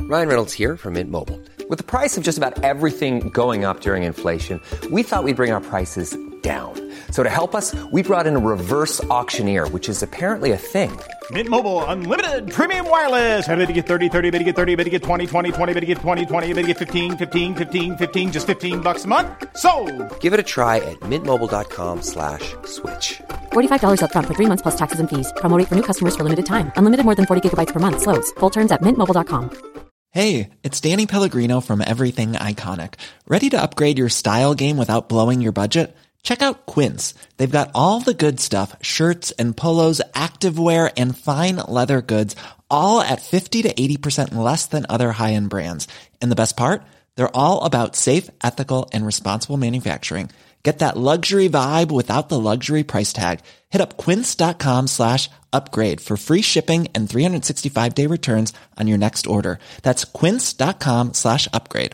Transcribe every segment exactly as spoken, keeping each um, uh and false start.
Ryan Reynolds here from Mint Mobile. With the price of just about everything going up during inflation, we thought we'd bring our prices down. So to help us, we brought in a reverse auctioneer, which is apparently a thing. Mint Mobile Unlimited Premium Wireless. How to get thirty, thirty, how to get thirty, how to get twenty, twenty, twenty, how to get twenty, twenty, how to get fifteen, fifteen, fifteen, fifteen, just fifteen bucks a month? Sold! Give it a try at mintmobile.com slash switch. forty-five dollars up front for three months plus taxes and fees. Promo rate for new customers for limited time. Unlimited more than forty gigabytes per month. Slows full terms at mint mobile dot com. Hey, it's Danny Pellegrino from Everything Iconic. Ready to upgrade your style game without blowing your budget? Check out Quince. They've got all the good stuff, shirts and polos, activewear, and fine leather goods, all at fifty to eighty percent less than other high-end brands. And the best part? They're all about safe, ethical, and responsible manufacturing. Get that luxury vibe without the luxury price tag. Hit up quince.com slash upgrade for free shipping and three sixty-five day returns on your next order. That's quince.com slash upgrade.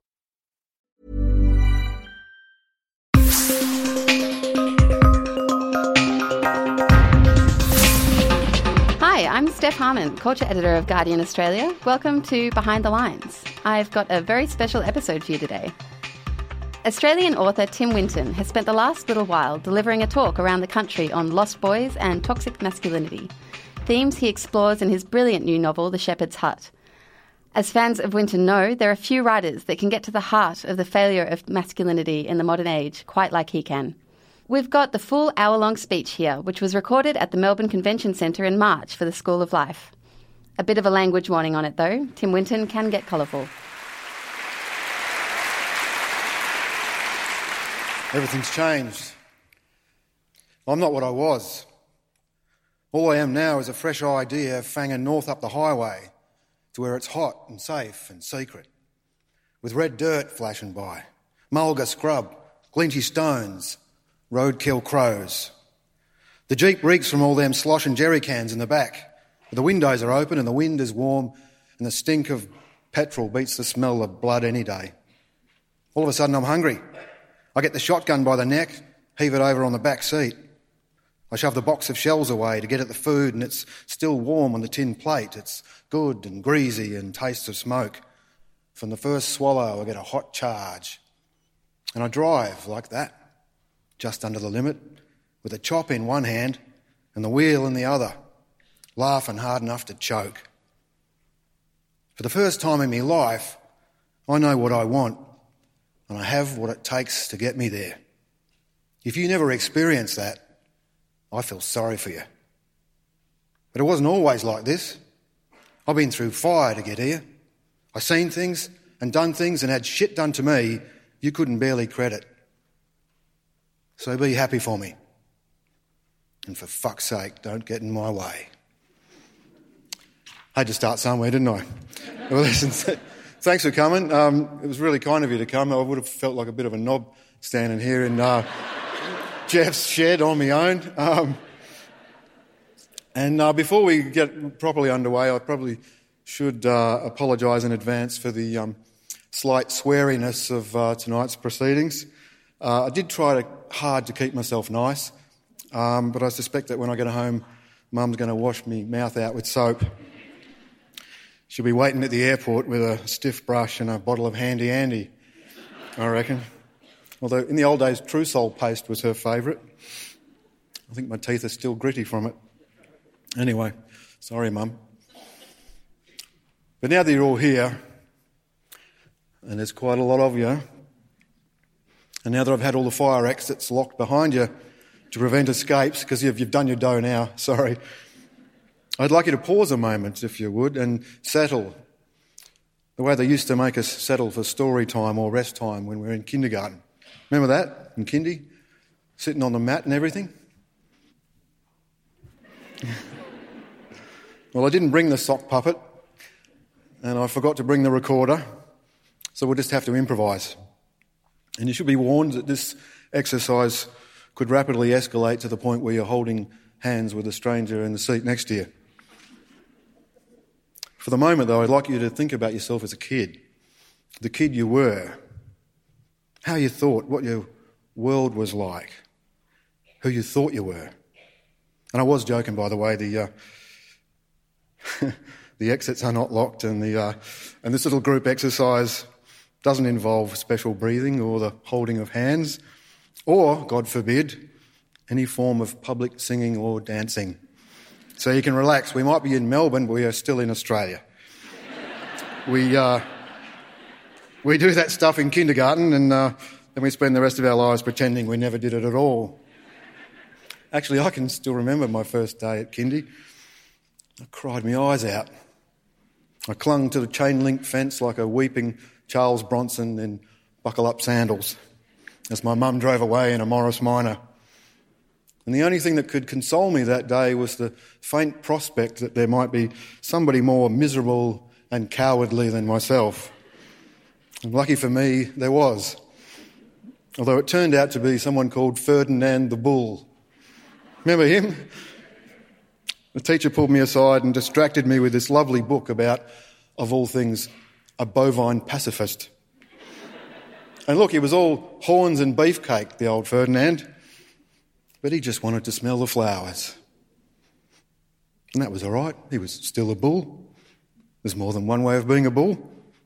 Hi, I'm Steph Harmon, culture editor of Guardian Australia. Welcome to Behind the Lines. I've got a very special episode for you today. Australian author Tim Winton has spent the last little while delivering a talk around the country on lost boys and toxic masculinity, themes he explores in his brilliant new novel, The Shepherd's Hut. As fans of Winton know, there are few writers that can get to the heart of the failure of masculinity in the modern age quite like he can. We've got the full hour-long speech here, which was recorded at the Melbourne Convention Centre in March for the School of Life. A bit of a language warning on it, though. Tim Winton can get colourful. Everything's changed. I'm not what I was. All I am now is a fresh idea fanging north up the highway to where it's hot and safe and secret, with red dirt flashing by, mulga scrub, glinty stones, roadkill crows. The Jeep reeks from all them slosh and jerry cans in the back. The windows are open and the wind is warm and the stink of petrol beats the smell of blood any day. All of a sudden I'm hungry. I get the shotgun by the neck, heave it over on the back seat. I shove the box of shells away to get at the food and it's still warm on the tin plate. It's good and greasy and tastes of smoke. From the first swallow I get a hot charge. And I drive like that, just under the limit, with a chop in one hand and the wheel in the other, laughing hard enough to choke. For the first time in my life, I know what I want. And I have what it takes to get me there. If you never experienced that, I feel sorry for you. But it wasn't always like this. I've been through fire to get here. I've seen things and done things and had shit done to me you couldn't barely credit. So be happy for me. And for fuck's sake, don't get in my way. I had to start somewhere, didn't I? Well, listen... Thanks for coming. Um, it was really kind of you to come. I would have felt like a bit of a knob standing here in uh, Jeff's shed on my own. Um, and uh, before we get properly underway, I probably should uh, apologise in advance for the um, slight sweariness of uh, tonight's proceedings. Uh, I did try to, hard to keep myself nice, um, but I suspect that when I get home, Mum's going to wash me mouth out with soap. She'll be waiting at the airport with a stiff brush and a bottle of Handy Andy, I reckon. Although in the old days, Trusol paste was her favourite. I think my teeth are still gritty from it. Anyway, sorry, Mum. But now that you're all here, and there's quite a lot of you, and now that I've had all the fire exits locked behind you to prevent escapes, because you've, you've done your dough now, sorry, I'd like you to pause a moment, if you would, and settle. The way they used to make us settle for story time or rest time when we were in kindergarten. Remember that, in kindy? Sitting on the mat and everything? Well, I didn't bring the sock puppet, and I forgot to bring the recorder, so we'll just have to improvise. And you should be warned that this exercise could rapidly escalate to the point where you're holding hands with a stranger in the seat next to you. For the moment, though, I'd like you to think about yourself as a kid, the kid you were, how you thought, what your world was like, who you thought you were. And I was joking, by the way, the uh, the exits are not locked, and the uh, and this little group exercise doesn't involve special breathing or the holding of hands, or, God forbid, any form of public singing or dancing. So you can relax. We might be in Melbourne, but we are still in Australia. we uh, we do that stuff in kindergarten, and uh, then we spend the rest of our lives pretending we never did it at all. Actually, I can still remember my first day at kindy. I cried my eyes out. I clung to the chain-link fence like a weeping Charles Bronson in buckle-up sandals as my mum drove away in a Morris Minor. And the only thing that could console me that day was the faint prospect that there might be somebody more miserable and cowardly than myself. And lucky for me, there was. Although it turned out to be someone called Ferdinand the Bull. Remember him? The teacher pulled me aside and distracted me with this lovely book about, of all things, a bovine pacifist. And look, he was all horns and beefcake, the old Ferdinand, but he just wanted to smell the flowers. And that was all right. He was still a bull. There's more than one way of being a bull.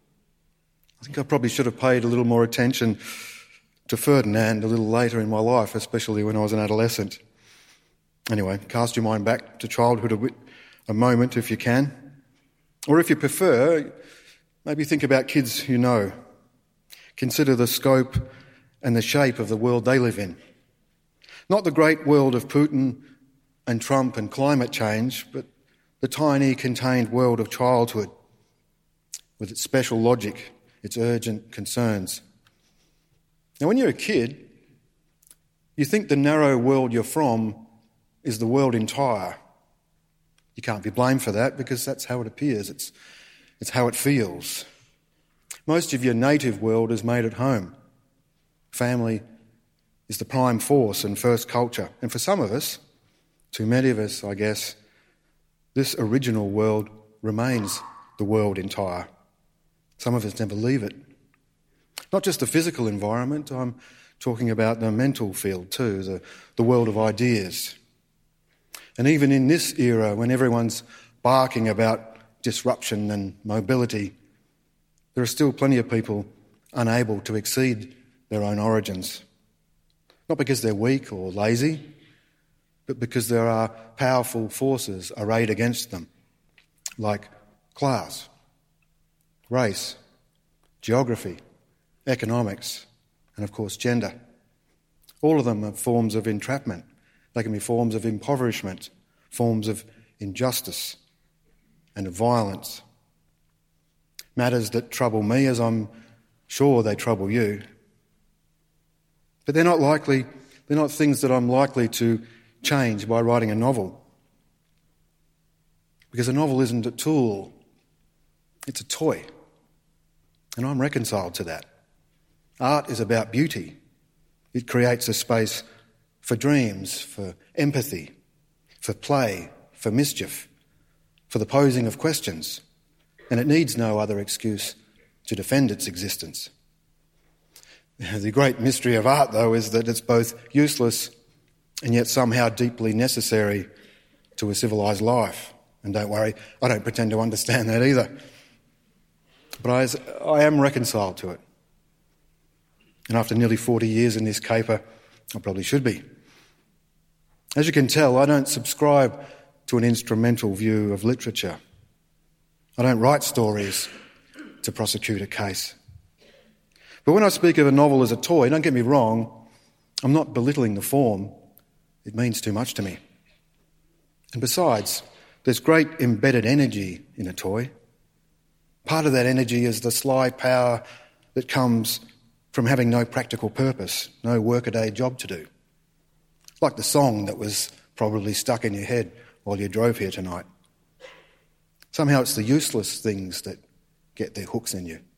I think I probably should have paid a little more attention to Ferdinand a little later in my life, especially when I was an adolescent. Anyway, cast your mind back to childhood a, bit, a moment if you can. Or if you prefer, maybe think about kids you know. Consider the scope and the shape of the world they live in. Not the great world of Putin and Trump and climate change, but the tiny, contained world of childhood with its special logic, its urgent concerns. Now, when you're a kid, you think the narrow world you're from is the world entire. You can't be blamed for that because that's how it appears. It's, it's how it feels. Most of your native world is made at home. Family is the prime force and first culture. And for some of us, too many of us, I guess, this original world remains the world entire. Some of us never leave it. Not just the physical environment, I'm talking about the mental field too, the, the world of ideas. And even in this era, when everyone's barking about disruption and mobility, there are still plenty of people unable to exceed their own origins. Not because they're weak or lazy, but because there are powerful forces arrayed against them, like class, race, geography, economics, and of course gender. All of them are forms of entrapment. They can be forms of impoverishment, forms of injustice and of violence. Matters that trouble me, as I'm sure they trouble you. But they're not likely, they're not things that I'm likely to change by writing a novel. Because a novel isn't a tool, it's a toy. And I'm reconciled to that. Art is about beauty. It creates a space for dreams, for empathy, for play, for mischief, for the posing of questions, and it needs no other excuse to defend its existence. The great mystery of art, though, is that it's both useless and yet somehow deeply necessary to a civilised life. And don't worry, I don't pretend to understand that either. But I, I am reconciled to it. And after nearly forty years in this caper, I probably should be. As you can tell, I don't subscribe to an instrumental view of literature. I don't write stories to prosecute a case. But when I speak of a novel as a toy, don't get me wrong, I'm not belittling the form. It means too much to me. And besides, there's great embedded energy in a toy. Part of that energy is the sly power that comes from having no practical purpose, no workaday job to do. Like the song that was probably stuck in your head while you drove here tonight. Somehow it's the useless things that get their hooks in you.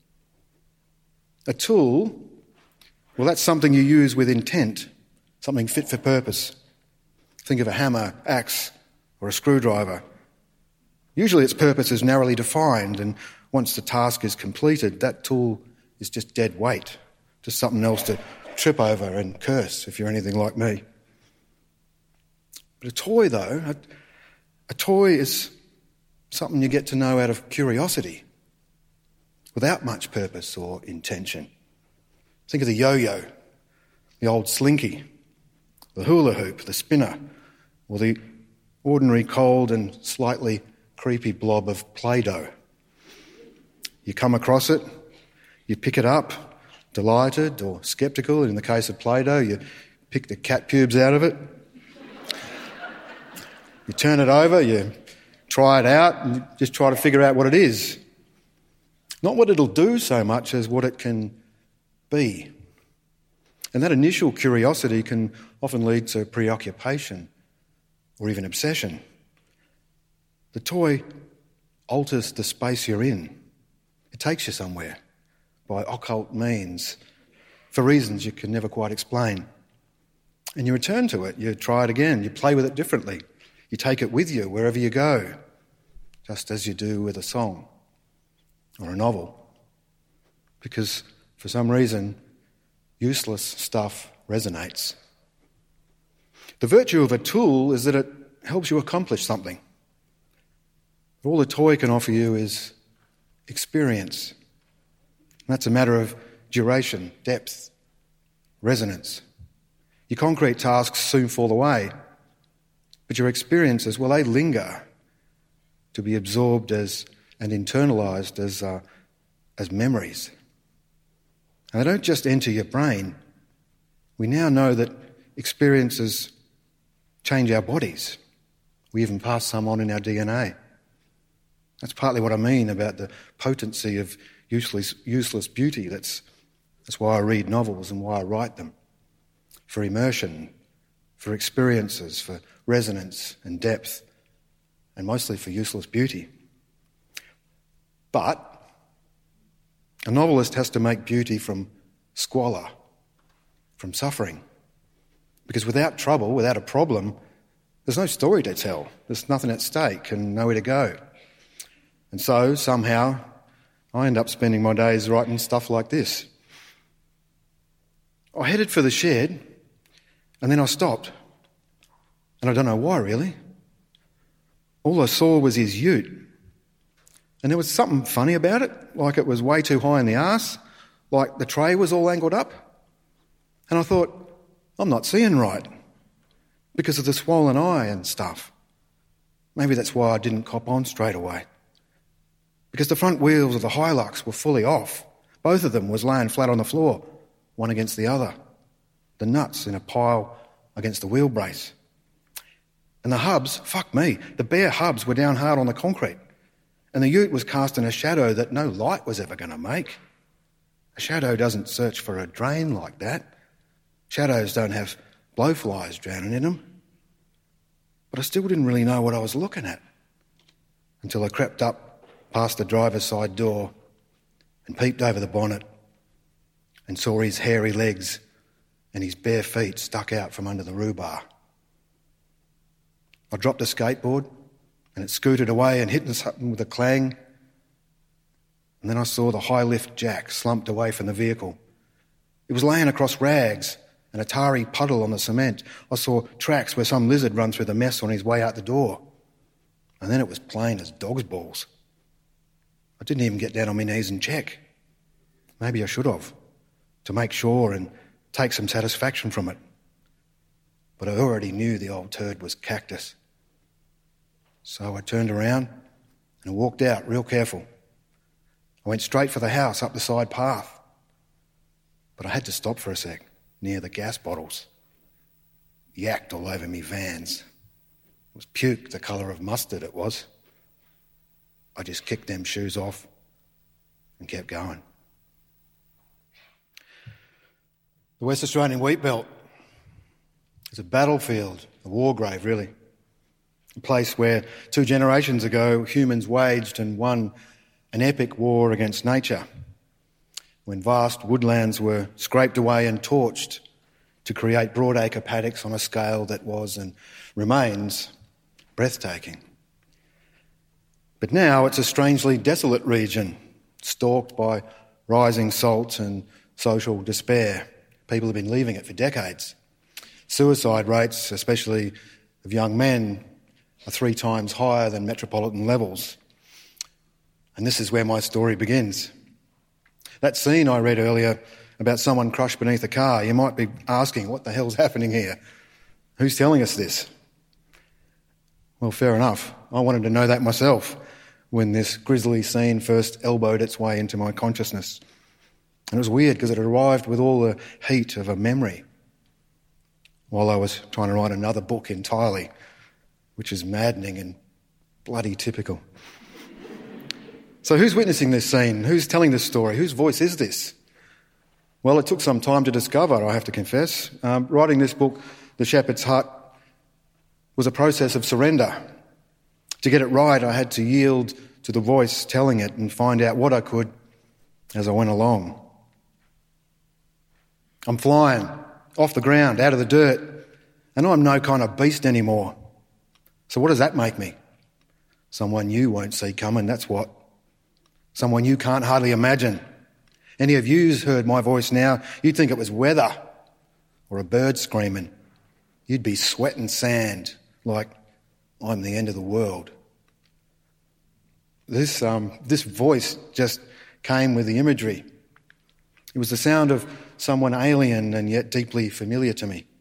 A tool, well, that's something you use with intent, something fit for purpose. Think of a hammer, axe, or a screwdriver. Usually its purpose is narrowly defined, and once the task is completed, that tool is just dead weight, just something else to trip over and curse if you're anything like me. But a toy, though, a, a toy is something you get to know out of curiosity, without much purpose or intention. Think of the yo-yo, the old slinky, the hula hoop, the spinner, or the ordinary cold and slightly creepy blob of Play-Doh. You come across it, you pick it up, delighted or sceptical. In the case of Play-Doh, you pick the cat pubes out of it. You turn it over, you try it out, and you just try to figure out what it is. Not what it'll do so much as what it can be. And that initial curiosity can often lead to preoccupation or even obsession. The toy alters the space you're in. It takes you somewhere by occult means for reasons you can never quite explain. And you return to it, you try it again, you play with it differently. You take it with you wherever you go, just as you do with a song or a novel. Because for some reason, useless stuff resonates. The virtue of a tool is that it helps you accomplish something. All a toy can offer you is experience. And that's a matter of duration, depth, resonance. Your concrete tasks soon fall away, but your experiences, well, they linger to be absorbed as and internalised as, uh, as memories. And they don't just enter your brain. We now know that experiences change our bodies. We even pass some on in our D N A. That's partly what I mean about the potency of useless, useless beauty. That's, that's why I read novels and why I write them. For immersion, for experiences, for resonance and depth, and mostly for useless beauty. But a novelist has to make beauty from squalor, from suffering. Because without trouble, without a problem, there's no story to tell. There's nothing at stake and nowhere to go. And so, somehow, I end up spending my days writing stuff like this. I headed for the shed, and then I stopped. And I don't know why, really. All I saw was his ute. And there was something funny about it, like it was way too high in the arse, like the tray was all angled up. And I thought, I'm not seeing right because of the swollen eye and stuff. Maybe that's why I didn't cop on straight away. Because the front wheels of the Hilux were fully off. Both of them was laying flat on the floor, one against the other. The nuts in a pile against the wheel brace. And the hubs, fuck me, the bare hubs were down hard on the concrete. And the ute was casting a shadow that no light was ever going to make. A shadow doesn't search for a drain like that. Shadows don't have blowflies drowning in them. But I still didn't really know what I was looking at until I crept up past the driver's side door and peeped over the bonnet and saw his hairy legs and his bare feet stuck out from under the rhubarb. I dropped a skateboard and it scooted away and hit something with a clang. And then I saw the high-lift jack slumped away from the vehicle. It was laying across rags, an Atari puddle on the cement. I saw tracks where some lizard run through the mess on his way out the door. And then it was plain as dog's balls. I didn't even get down on my knees and check. Maybe I should have, to make sure and take some satisfaction from it. But I already knew the old turd was cactus. So I turned around and walked out real careful. I went straight for the house up the side path. But I had to stop for a sec, near the gas bottles. Yacked all over me Vans. It was puke the colour of mustard it was. I just kicked them shoes off and kept going. The West Australian wheat belt is a battlefield, a war grave really. A place where two generations ago humans waged and won an epic war against nature, when vast woodlands were scraped away and torched to create broadacre paddocks on a scale that was and remains breathtaking. But now it's a strangely desolate region, stalked by rising salt and social despair. People have been leaving it for decades. Suicide rates, especially of young men, are three times higher than metropolitan levels. And this is where my story begins. That scene I read earlier about someone crushed beneath a car, you might be asking, what the hell's happening here? Who's telling us this? Well, fair enough. I wanted to know that myself when this grisly scene first elbowed its way into my consciousness. And it was weird because it arrived with all the heat of a memory while I was trying to write another book entirely, which is maddening and bloody typical. So who's witnessing this scene? Who's telling this story? Whose voice is this? Well, it took some time to discover, I have to confess. Um, writing this book, The Shepherd's Hut, was a process of surrender. To get it right, I had to yield to the voice telling it and find out what I could as I went along. I'm flying off the ground, out of the dirt, and I'm no kind of beast anymore. So what does that make me? Someone you won't see coming, that's what. Someone you can't hardly imagine. Any of you's heard my voice now, you'd think it was weather or a bird screaming. You'd be sweating sand like I'm the end of the world. This, um, this voice just came with the imagery. It was the sound of someone alien and yet deeply familiar to me.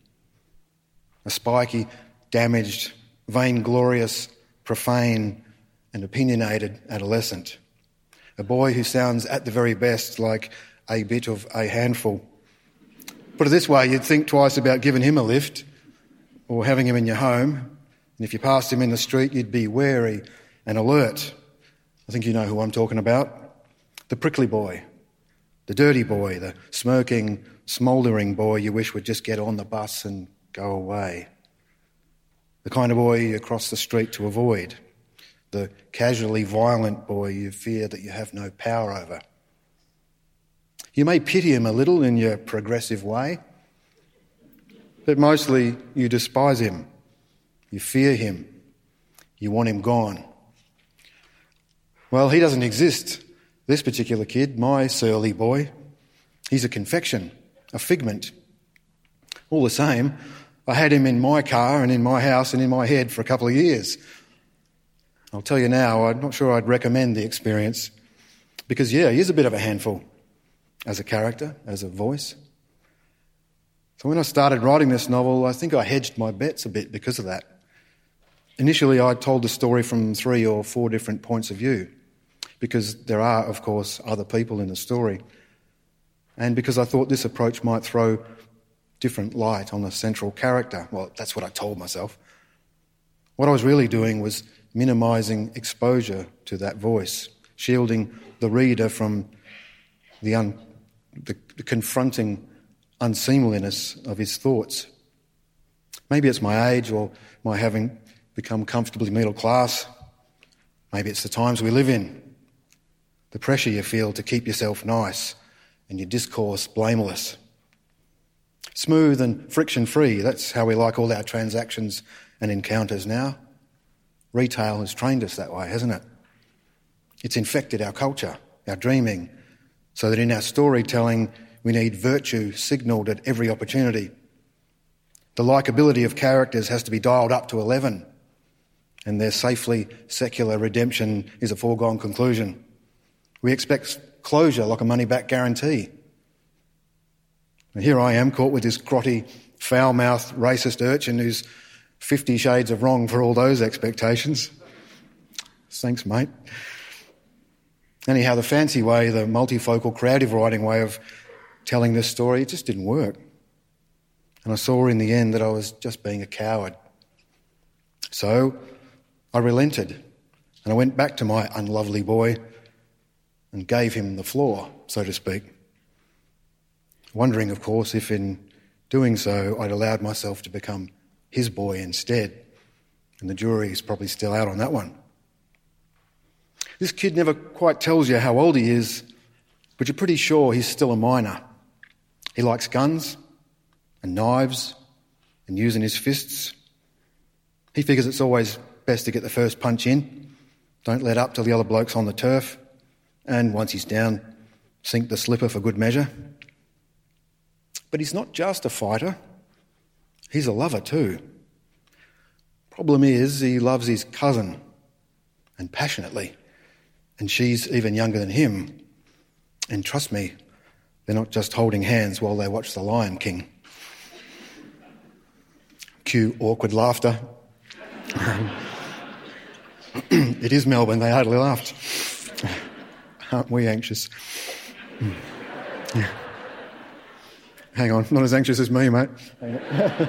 A spiky, damaged, vainglorious, profane and opinionated adolescent. A boy who sounds at the very best like a bit of a handful. Put it this way, you'd think twice about giving him a lift or having him in your home. And if you passed him in the street, you'd be wary and alert. I think you know who I'm talking about. The prickly boy, the dirty boy, the smirking, smouldering boy you wish would just get on the bus and go away. The kind of boy you cross the street to avoid. The casually violent boy you fear that you have no power over. You may pity him a little in your progressive way, but mostly you despise him. You fear him. You want him gone. Well, he doesn't exist, this particular kid, my surly boy. He's a confection, a figment. All the same, I had him in my car and in my house and in my head for a couple of years. I'll tell you now, I'm not sure I'd recommend the experience because, yeah, he is a bit of a handful as a character, as a voice. So when I started writing this novel, I think I hedged my bets a bit because of that. Initially, I told the story from three or four different points of view because there are, of course, other people in the story and because I thought this approach might throw different light on the central character. Well, that's what I told myself. What I was really doing was minimising exposure to that voice, shielding the reader from the, un, the, the confronting unseemliness of his thoughts. Maybe it's my age or my having become comfortably middle class. Maybe it's the times we live in, the pressure you feel to keep yourself nice and your discourse blameless. Smooth and friction-free, that's how we like all our transactions and encounters now. Retail has trained us that way, hasn't it? It's infected our culture, our dreaming, so that in our storytelling we need virtue signalled at every opportunity. The likeability of characters has to be dialed up to eleven, and their safely secular redemption is a foregone conclusion. We expect closure like a money-back guarantee. And here I am caught with this grotty, foul-mouthed, racist urchin who's fifty shades of wrong for all those expectations. Thanks, mate. Anyhow, the fancy way, the multifocal creative writing way of telling this story, it just didn't work. And I saw in the end that I was just being a coward. So I relented and I went back to my unlovely boy and gave him the floor, so to speak. Wondering, of course, if in doing so I'd allowed myself to become his boy instead. And the jury is probably still out on that one. This kid never quite tells you how old he is, but you're pretty sure he's still a minor. He likes guns and knives and using his fists. He figures it's always best to get the first punch in. Don't let up till the other bloke's on the turf. And once he's down, sink the slipper for good measure. But he's not just a fighter. He's a lover too. Problem is, he loves his cousin, and passionately, And she's even younger than him. And trust me, they're not just holding hands while they watch The Lion King. Cue awkward laughter. It is Melbourne, they hardly laughed. Aren't we anxious? Yeah. Hang on, not as anxious as me, mate. Oh,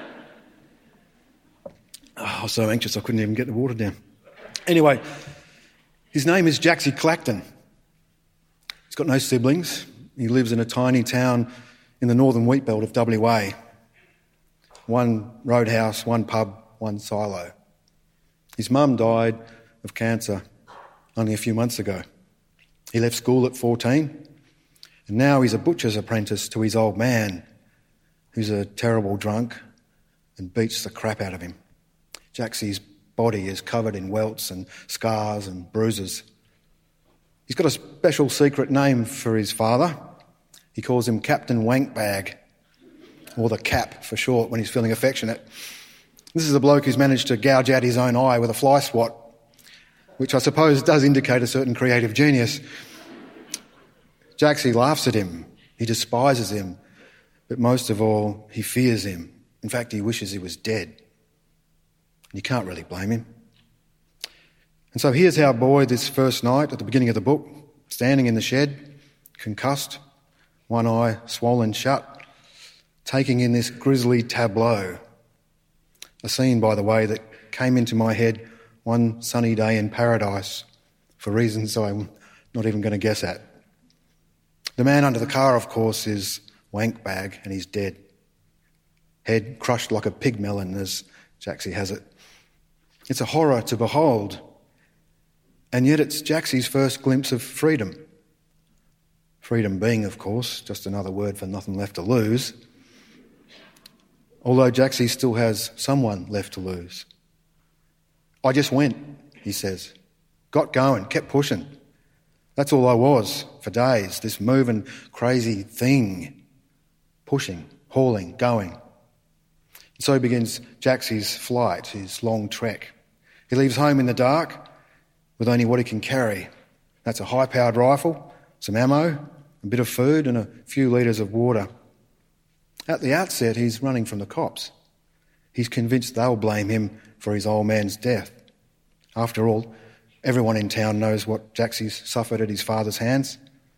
I was so anxious I couldn't even get the water down. Anyway, his name is Jaxie Clacton. He's got no siblings. He lives in a tiny town in the northern wheat belt of W A. One roadhouse, one pub, one silo. His mum died of cancer only a few months ago. He left school at fourteen, and now he's a butcher's apprentice to his old man, who's a terrible drunk and beats the crap out of him. Jaxie's body is covered in welts and scars and bruises. He's got a special secret name for his father. He calls him Captain Wankbag, or the Cap for short when he's feeling affectionate. This is a bloke who's managed to gouge out his own eye with a fly swat, which I suppose does indicate a certain creative genius. Jaxie laughs at him. He despises him. But most of all, he fears him. In fact, he wishes he was dead. You can't really blame him. And so here's our boy this first night at the beginning of the book, standing in the shed, concussed, one eye swollen shut, taking in this grisly tableau. A scene, by the way, that came into my head one sunny day in paradise for reasons I'm not even going to guess at. The man under the car, of course, is Wankbag, and he's dead. Head crushed like a pig melon, as Jaxie has it. It's a horror to behold, and yet it's Jaxie's first glimpse of freedom. Freedom being, of course, just another word for nothing left to lose. Although Jaxie still has someone left to lose. I just went, he says. Got going, kept pushing. That's all I was for days, this moving, crazy thing. Pushing, hauling, going. And so begins Jaxie's flight, his long trek. He leaves home in the dark with only what he can carry. That's a high-powered rifle, some ammo, a bit of food and a few litres of water. At the outset, he's running from the cops. He's convinced they'll blame him for his old man's death. After all, everyone in town knows what Jaxie's suffered at his father's hands.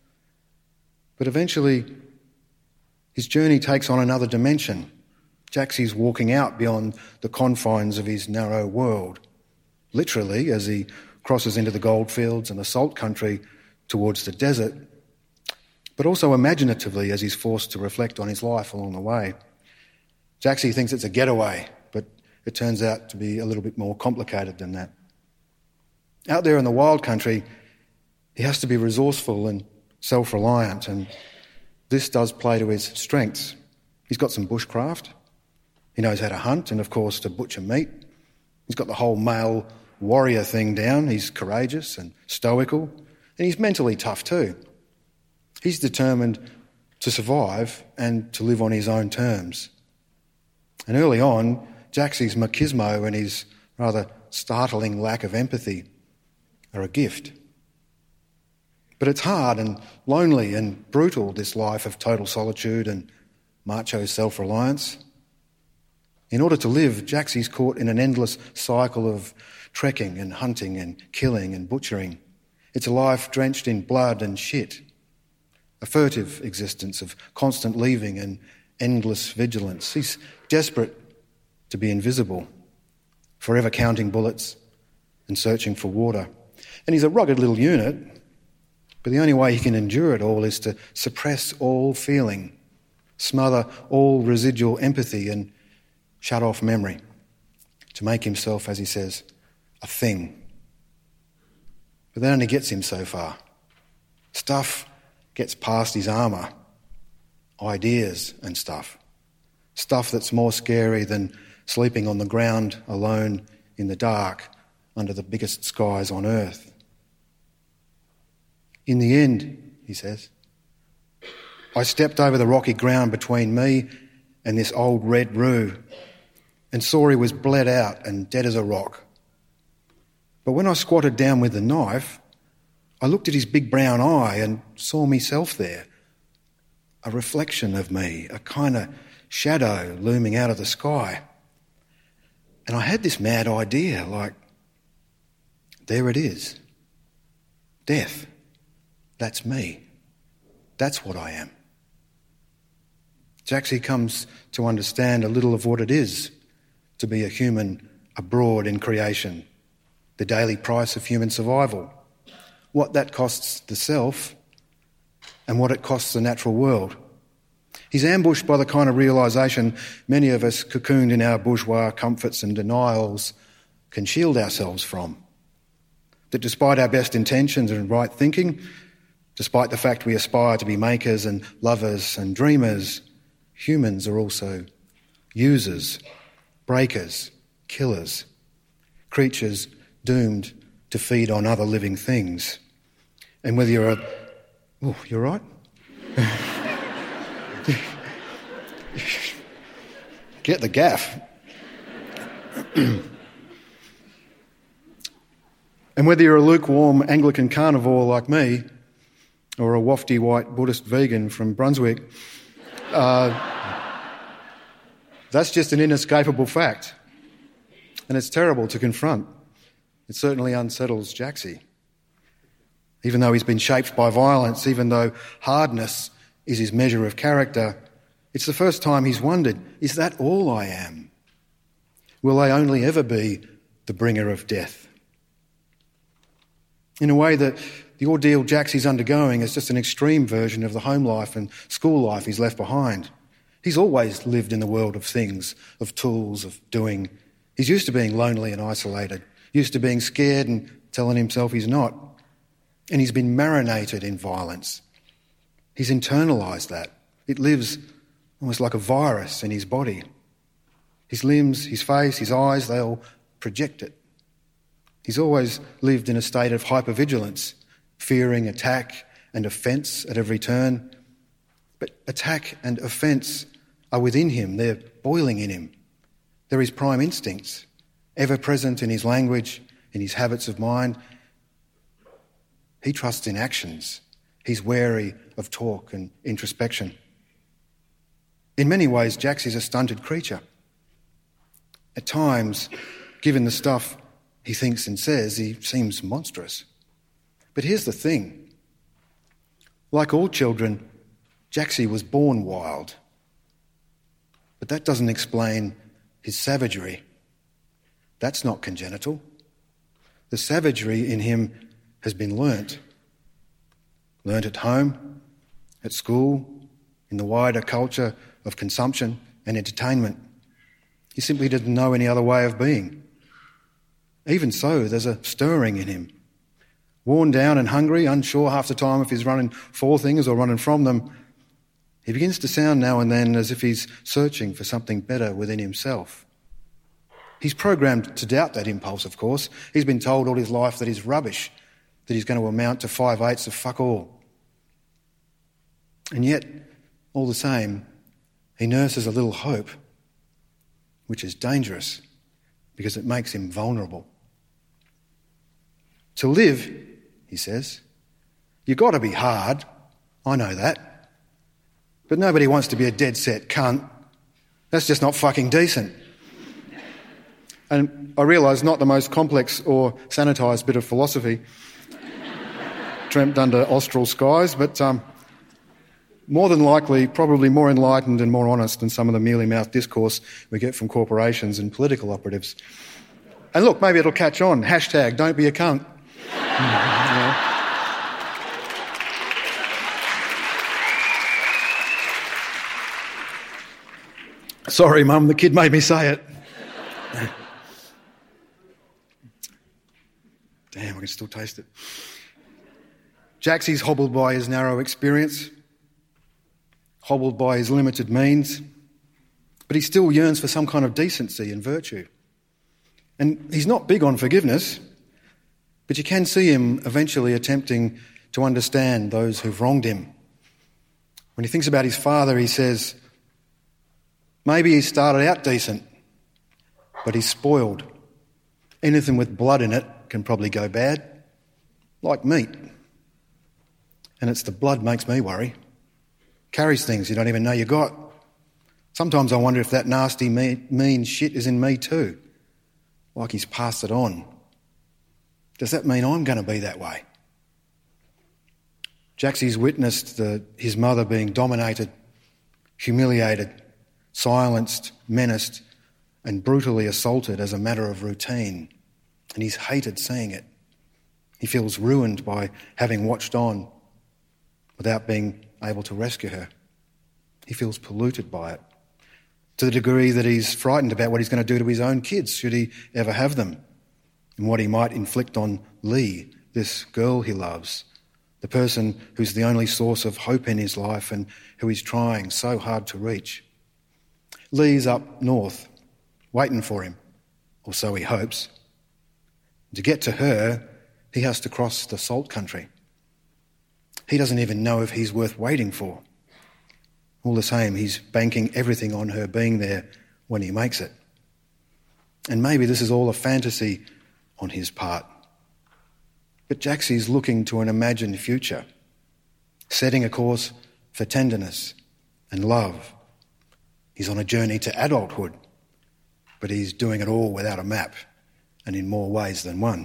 But eventually, his journey takes on another dimension. Jaxie's walking out beyond the confines of his narrow world, literally as he crosses into the goldfields and the salt country towards the desert, but also imaginatively as he's forced to reflect on his life along the way. Jaxie thinks it's a getaway, but it turns out to be a little bit more complicated than that. Out there in the wild country, he has to be resourceful and self-reliant, and this does play to his strengths. He's got some bushcraft. He knows how to hunt and, of course, to butcher meat. He's got the whole male warrior thing down. He's courageous and stoical, and he's mentally tough too. He's determined to survive and to live on his own terms. And early on, Jaxie's machismo and his rather startling lack of empathy are a gift. But it's hard and lonely and brutal, this life of total solitude and macho self-reliance. In order to live, Jaxie's caught in an endless cycle of trekking and hunting and killing and butchering. It's a life drenched in blood and shit. A furtive existence of constant leaving and endless vigilance. He's desperate to be invisible, forever counting bullets and searching for water. And he's a rugged little unit, but the only way he can endure it all is to suppress all feeling, smother all residual empathy and shut off memory, to make himself, as he says, a thing. But that only gets him so far. Stuff gets past his armour, ideas and stuff. Stuff that's more scary than sleeping on the ground alone in the dark under the biggest skies on earth. In the end, he says, I stepped over the rocky ground between me and this old red roo and saw he was bled out and dead as a rock. But when I squatted down with the knife, I looked at his big brown eye and saw myself there, a reflection of me, a kind of shadow looming out of the sky. And I had this mad idea, like, there it is. Death. That's me. That's what I am. Jaxie comes to understand a little of what it is to be a human abroad in creation, the daily price of human survival, what that costs the self and what it costs the natural world. He's ambushed by the kind of realisation many of us cocooned in our bourgeois comforts and denials can shield ourselves from. That despite our best intentions and right thinking, despite the fact we aspire to be makers and lovers and dreamers, humans are also users, breakers, killers, creatures doomed to feed on other living things. And whether you're a... Oh, you're right? Get the gaff. And whether you're a lukewarm Anglican carnivore like me, or a wafty white Buddhist vegan from Brunswick, uh, that's just an inescapable fact. And it's terrible to confront. It certainly unsettles Jaxie. Even though he's been shaped by violence, even though hardness is his measure of character, it's the first time he's wondered, is that all I am? Will I only ever be the bringer of death? In a way that the ordeal Jaxie's undergoing is just an extreme version of the home life and school life he's left behind. He's always lived in the world of things, of tools, of doing. He's used to being lonely and isolated, used to being scared and telling himself he's not. And he's been marinated in violence. He's internalised that. It lives almost like a virus in his body. His limbs, his face, his eyes, they all project it. He's always lived in a state of hypervigilance, fearing attack and offence at every turn. But attack and offence are within him. They're boiling in him. They're his prime instincts, ever present in his language, in his habits of mind. He trusts in actions. He's wary of talk and introspection. In many ways, Jaxie's a stunted creature. At times, given the stuff he thinks and says, he seems monstrous. But here's the thing. Like all children, Jaxie was born wild. But that doesn't explain his savagery. That's not congenital. The savagery in him has been learnt. Learnt at home, at school, in the wider culture of consumption and entertainment. He simply didn't know any other way of being. Even so, there's a stirring in him. Worn down and hungry, unsure half the time if he's running for things or running from them, he begins to sound now and then as if he's searching for something better within himself. He's programmed to doubt that impulse, of course. He's been told all his life that he's rubbish, that he's going to amount to five-eighths of fuck all. And yet, all the same, he nurses a little hope, which is dangerous because it makes him vulnerable. To live, he says, you've got to be hard. I know that. But nobody wants to be a dead-set cunt. That's just not fucking decent. And I realise not the most complex or sanitised bit of philosophy dreamt under austral skies, but um, more than likely, probably more enlightened and more honest than some of the mealy-mouthed discourse we get from corporations and political operatives. And look, maybe it'll catch on. Hashtag don't be a cunt. Yeah. Sorry, Mum, the kid made me say it. Damn, I can still taste it. Jaxie's hobbled by his narrow experience, hobbled by his limited means, but he still yearns for some kind of decency and virtue. And he's not big on forgiveness, but you can see him eventually attempting to understand those who've wronged him. When he thinks about his father, he says, maybe he started out decent, but he's spoiled. Anything with blood in it can probably go bad, like meat. And it's the blood makes me worry. Carries things you don't even know you got. Sometimes I wonder if that nasty, mean, mean shit is in me too. Like he's passed it on. Does that mean I'm going to be that way? Jaxie's witnessed the, his mother being dominated, humiliated, silenced, menaced, and brutally assaulted as a matter of routine. And he's hated seeing it. He feels ruined by having watched on without being able to rescue her. He feels polluted by it, to the degree that he's frightened about what he's going to do to his own kids, should he ever have them, and what he might inflict on Lee, this girl he loves, the person who's the only source of hope in his life and who he's trying so hard to reach. Lee's up north, waiting for him, or so he hopes. To get to her, he has to cross the salt country. He doesn't even know if he's worth waiting for. All the same, he's banking everything on her being there when he makes it. And maybe this is all a fantasy on his part. But Jaxie's looking to an imagined future, setting a course for tenderness and love. He's on a journey to adulthood, but he's doing it all without a map and in more ways than one.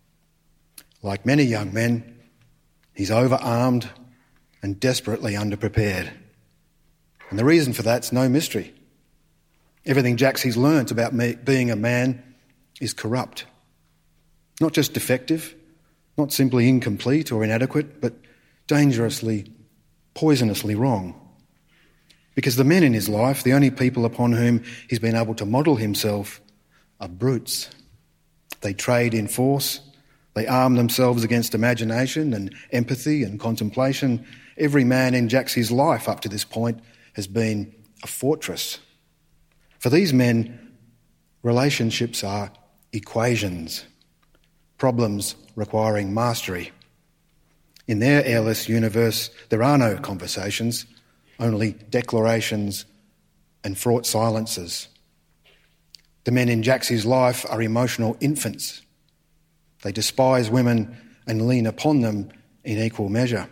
Like many young men, he's overarmed and desperately underprepared. And the reason for that's no mystery. Everything Jaxie's learnt about me, being a man is corrupt. Not just defective, not simply incomplete or inadequate, but dangerously, poisonously wrong. Because the men in his life, the only people upon whom he's been able to model himself, are brutes. They trade in force. They arm themselves against imagination and empathy and contemplation. Every man in Jaxie's life up to this point has been a fortress. For these men, relationships are equations, problems requiring mastery. In their airless universe, there are no conversations, only declarations and fraught silences. The men in Jaxie's life are emotional infants. They despise women and lean upon them in equal measure.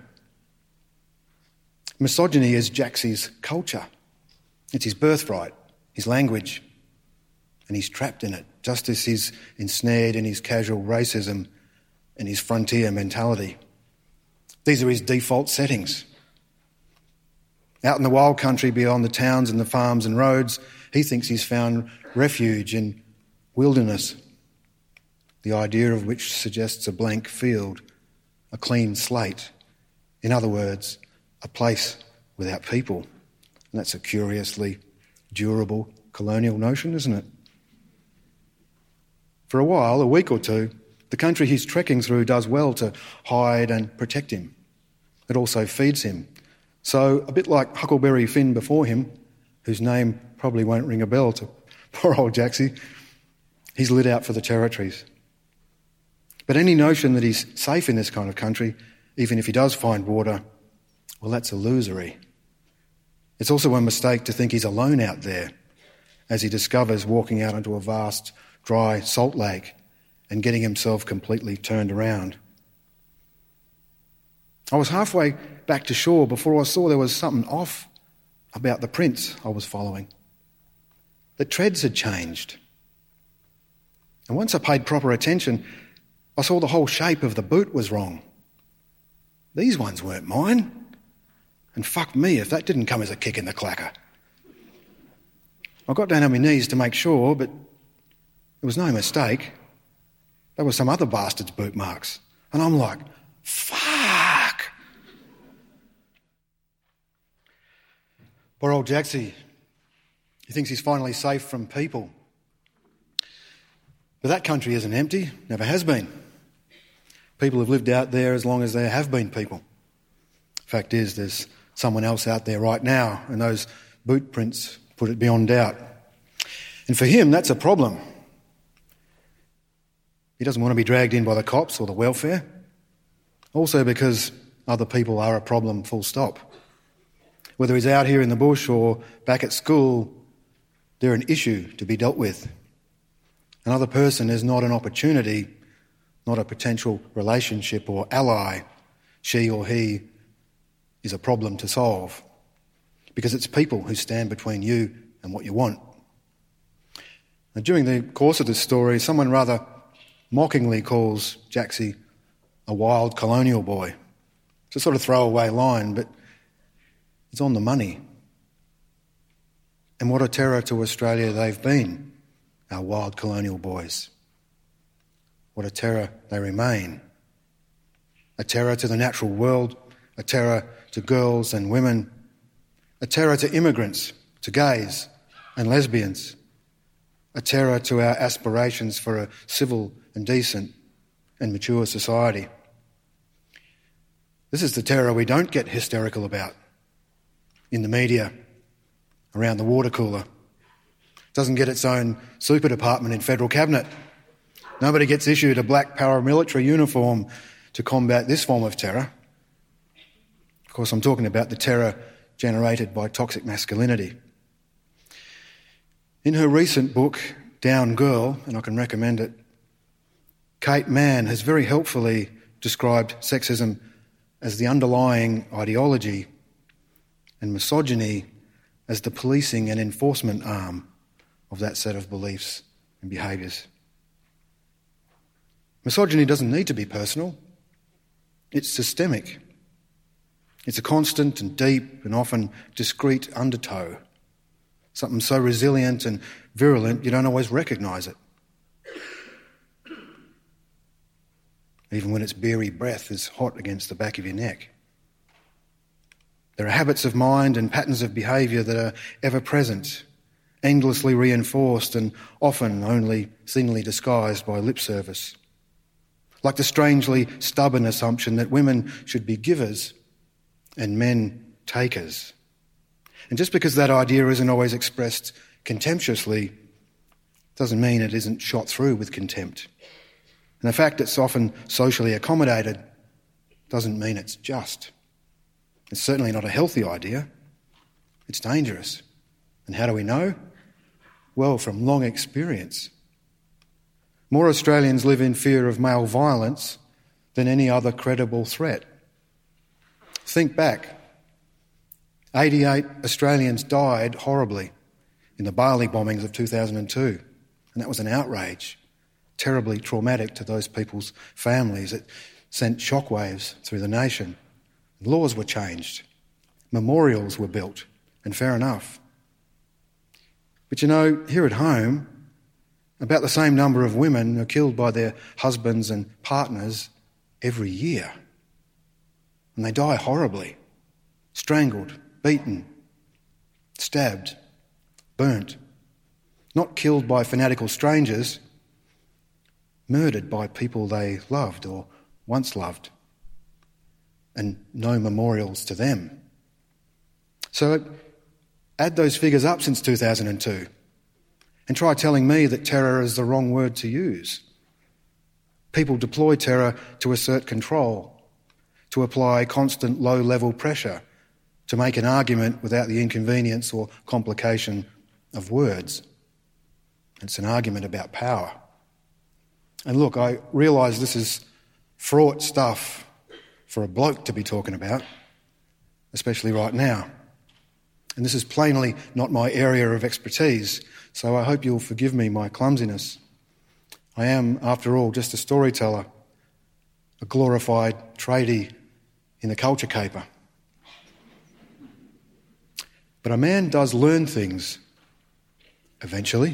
Misogyny is Jaxie's culture. It's his birthright, his language, and he's trapped in it, just as he's ensnared in his casual racism and his frontier mentality. These are his default settings. Out in the wild country beyond the towns and the farms and roads, he thinks he's found refuge in wilderness, the idea of which suggests a blank field, a clean slate. In other words, a place without people. And that's a curiously durable colonial notion, isn't it? For a while, a week or two, the country he's trekking through does well to hide and protect him. It also feeds him. So, a bit like Huckleberry Finn before him, whose name probably won't ring a bell to poor old Jaxie, he's lit out for the territories. But any notion that he's safe in this kind of country, even if he does find water, well, that's illusory. It's also a mistake to think he's alone out there, as he discovers walking out into a vast, dry salt lake and getting himself completely turned around. I was halfway back to shore before I saw there was something off about the prints I was following. The treads had changed. And once I paid proper attention, I saw the whole shape of the boot was wrong. These ones weren't mine. And fuck me if that didn't come as a kick in the clacker. I got down on my knees to make sure, but there was no mistake. They were some other bastard's boot marks. And I'm like, fuck! Poor old Jaxie. He thinks he's finally safe from people. But that country isn't empty, never has been. People have lived out there as long as there have been people. Fact is, there's someone else out there right now, and those boot prints put it beyond doubt. And for him, that's a problem. He doesn't want to be dragged in by the cops or the welfare. Also because other people are a problem, full stop. Whether he's out here in the bush or back at school, they're an issue to be dealt with. Another person is not an opportunity, not a potential relationship or ally. She or he is a problem to solve, because it's people who stand between you and what you want. Now, during the course of this story, someone rather mockingly calls Jaxie a wild colonial boy. It's a sort of throwaway line, but it's on the money. And what a terror to Australia they've been, our wild colonial boys. What a terror they remain. A terror to the natural world, a terror to girls and women, a terror to immigrants, to gays and lesbians, a terror to our aspirations for a civil and decent and mature society. This is the terror we don't get hysterical about in the media, around the water cooler. It doesn't get its own super department in federal cabinet. Nobody gets issued a black paramilitary uniform to combat this form of terror. Of course, I'm talking about the terror generated by toxic masculinity. In her recent book, Down Girl, and I can recommend it, Kate Manne has very helpfully described sexism as the underlying ideology and misogyny as the policing and enforcement arm of that set of beliefs and behaviours. Misogyny doesn't need to be personal. It's systemic. It's a constant and deep and often discreet undertow, something so resilient and virulent you don't always recognise it. Even when its beery breath is hot against the back of your neck. There are habits of mind and patterns of behaviour that are ever present, endlessly reinforced and often only thinly disguised by lip service. Like the strangely stubborn assumption that women should be givers and men takers. And just because that idea isn't always expressed contemptuously doesn't mean it isn't shot through with contempt. And the fact it's often socially accommodated doesn't mean it's just. It's certainly not a healthy idea. It's dangerous. And how do we know? Well, from long experience. More Australians live in fear of male violence than any other credible threat. Think back. eighty-eight Australians died horribly in the Bali bombings of two thousand two, and that was an outrage, terribly traumatic to those people's families. It sent shockwaves through the nation. Laws were changed, memorials were built, and fair enough. But you know, here at home, about the same number of women are killed by their husbands and partners every year. And they die horribly, strangled, beaten, stabbed, burnt. Not killed by fanatical strangers, murdered by people they loved or once loved. And no memorials to them. So add those figures up since two thousand two and try telling me that terror is the wrong word to use. People deploy terror to assert control, to apply constant low-level pressure, to make an argument without the inconvenience or complication of words. It's an argument about power. And look, I realise this is fraught stuff for a bloke to be talking about, especially right now. And this is plainly not my area of expertise, so I hope you'll forgive me my clumsiness. I am, after all, just a storyteller, a glorified tradie in the culture caper. But a man does learn things, eventually.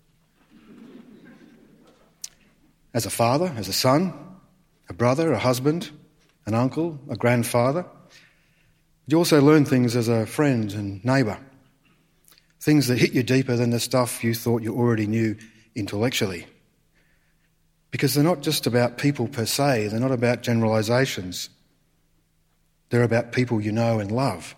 As a father, as a son, a brother, a husband, an uncle, a grandfather. You also learn things as a friend and neighbour, things that hit you deeper than the stuff you thought you already knew intellectually. Because they're not just about people per se, they're not about generalisations. They're about people you know and love.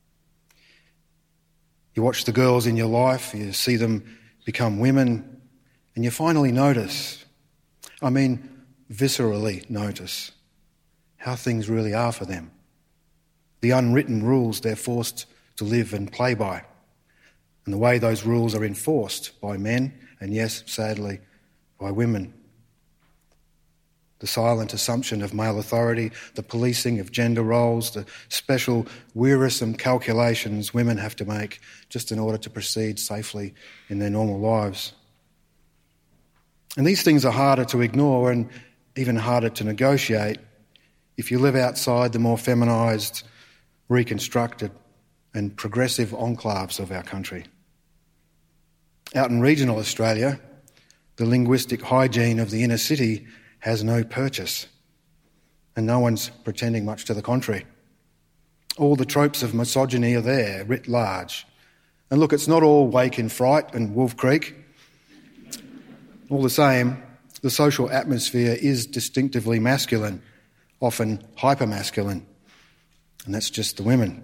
You watch the girls in your life, you see them become women, and you finally notice, I mean viscerally notice, how things really are for them. The unwritten rules they're forced to live and play by, and the way those rules are enforced by men, and yes, sadly, by women. the silent assumption of male authority, the policing of gender roles, the special wearisome calculations women have to make just in order to proceed safely in their normal lives. And these things are harder to ignore and even harder to negotiate if you live outside the more feminised, reconstructed and progressive enclaves of our country. Out in regional Australia, the linguistic hygiene of the inner city has no purchase, and no one's pretending much to the contrary. All the tropes of misogyny are there, writ large. And look, it's not all Wake in Fright and Wolf Creek. All the same, the social atmosphere is distinctively masculine, often hypermasculine, and that's just the women.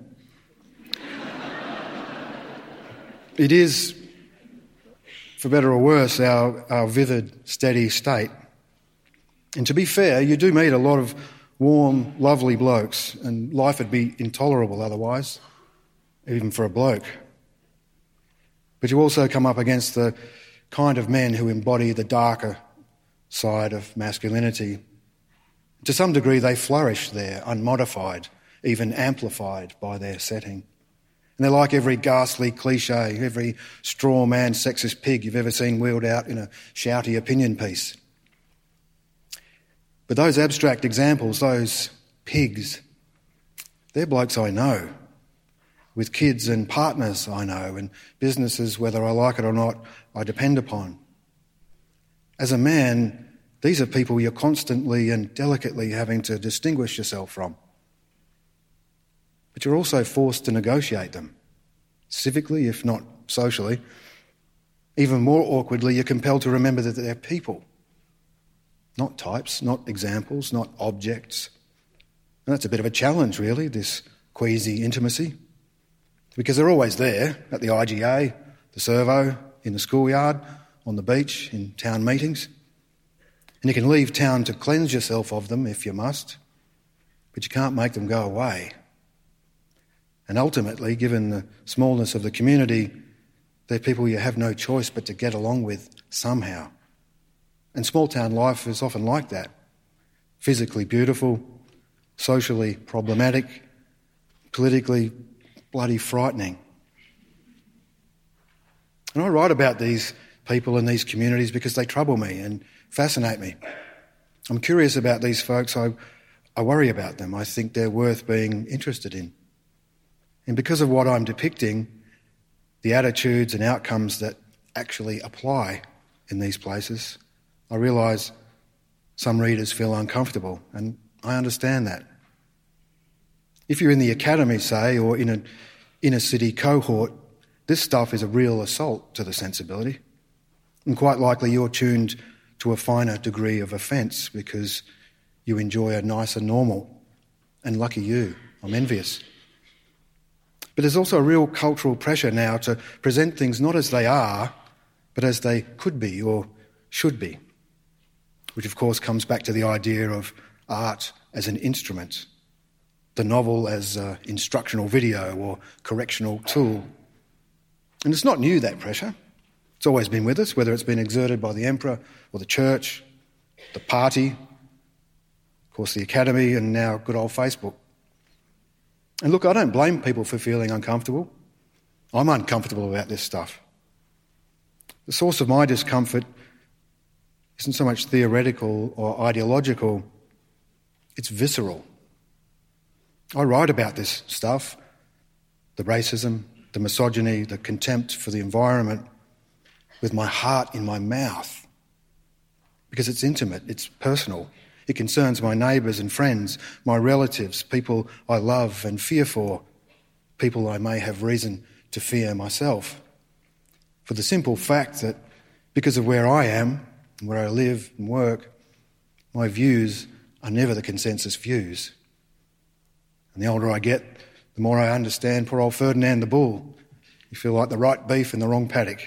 It is, for better or worse, our, our vivid, steady state. And to be fair, you do meet a lot of warm, lovely blokes, and life would be intolerable otherwise, even for a bloke. But you also come up against the kind of men who embody the darker side of masculinity. To some degree, they flourish there, unmodified, even amplified by their setting. And they're like every ghastly cliche, every straw man sexist pig you've ever seen wheeled out in a shouty opinion piece. But those abstract examples, those pigs, they're blokes I know, with kids and partners I know, and businesses, whether I like it or not, I depend upon. As a man, these are people you're constantly and delicately having to distinguish yourself from. But you're also forced to negotiate them, civically, if not socially. Even more awkwardly, you're compelled to remember that they're people, not types, not examples, not objects. And that's a bit of a challenge, really, this quasi-intimacy, because they're always there at the I G A, the servo, in the schoolyard, on the beach, in town meetings. And you can leave town to cleanse yourself of them if you must, but you can't make them go away. And ultimately, given the smallness of the community, they're people you have no choice but to get along with somehow. And small town life is often like that. Physically beautiful, socially problematic, politically bloody frightening. And I write about these people in these communities because they trouble me and fascinate me. I'm curious about these folks. I, I worry about them. I think they're worth being interested in. And because of what I'm depicting, the attitudes and outcomes that actually apply in these places, I realise some readers feel uncomfortable, and I understand that. If you're in the academy, say, or in an inner city cohort, this stuff is a real assault to the sensibility. And quite likely you're tuned to a finer degree of offence because you enjoy a nicer normal. And lucky you, I'm envious. But there's also a real cultural pressure now to present things not as they are, but as they could be or should be, which of course comes back to the idea of art as an instrument, the novel as an instructional video or correctional tool. And it's not new, that pressure. It's always been with us, whether it's been exerted by the emperor or the church, the party, of course the academy, and now good old Facebook. And look, I don't blame people for feeling uncomfortable. I'm uncomfortable about this stuff. The source of my discomfort isn't so much theoretical or ideological, it's visceral. I write about this stuff, the racism, the misogyny, the contempt for the environment, with my heart in my mouth, because it's intimate, it's personal. It concerns my neighbours and friends, my relatives, people I love and fear for, people I may have reason to fear myself. For the simple fact that because of where I am, and where I live and work, my views are never the consensus views. And the older I get, the more I understand poor old Ferdinand the Bull. You feel like the right beef in the wrong paddock.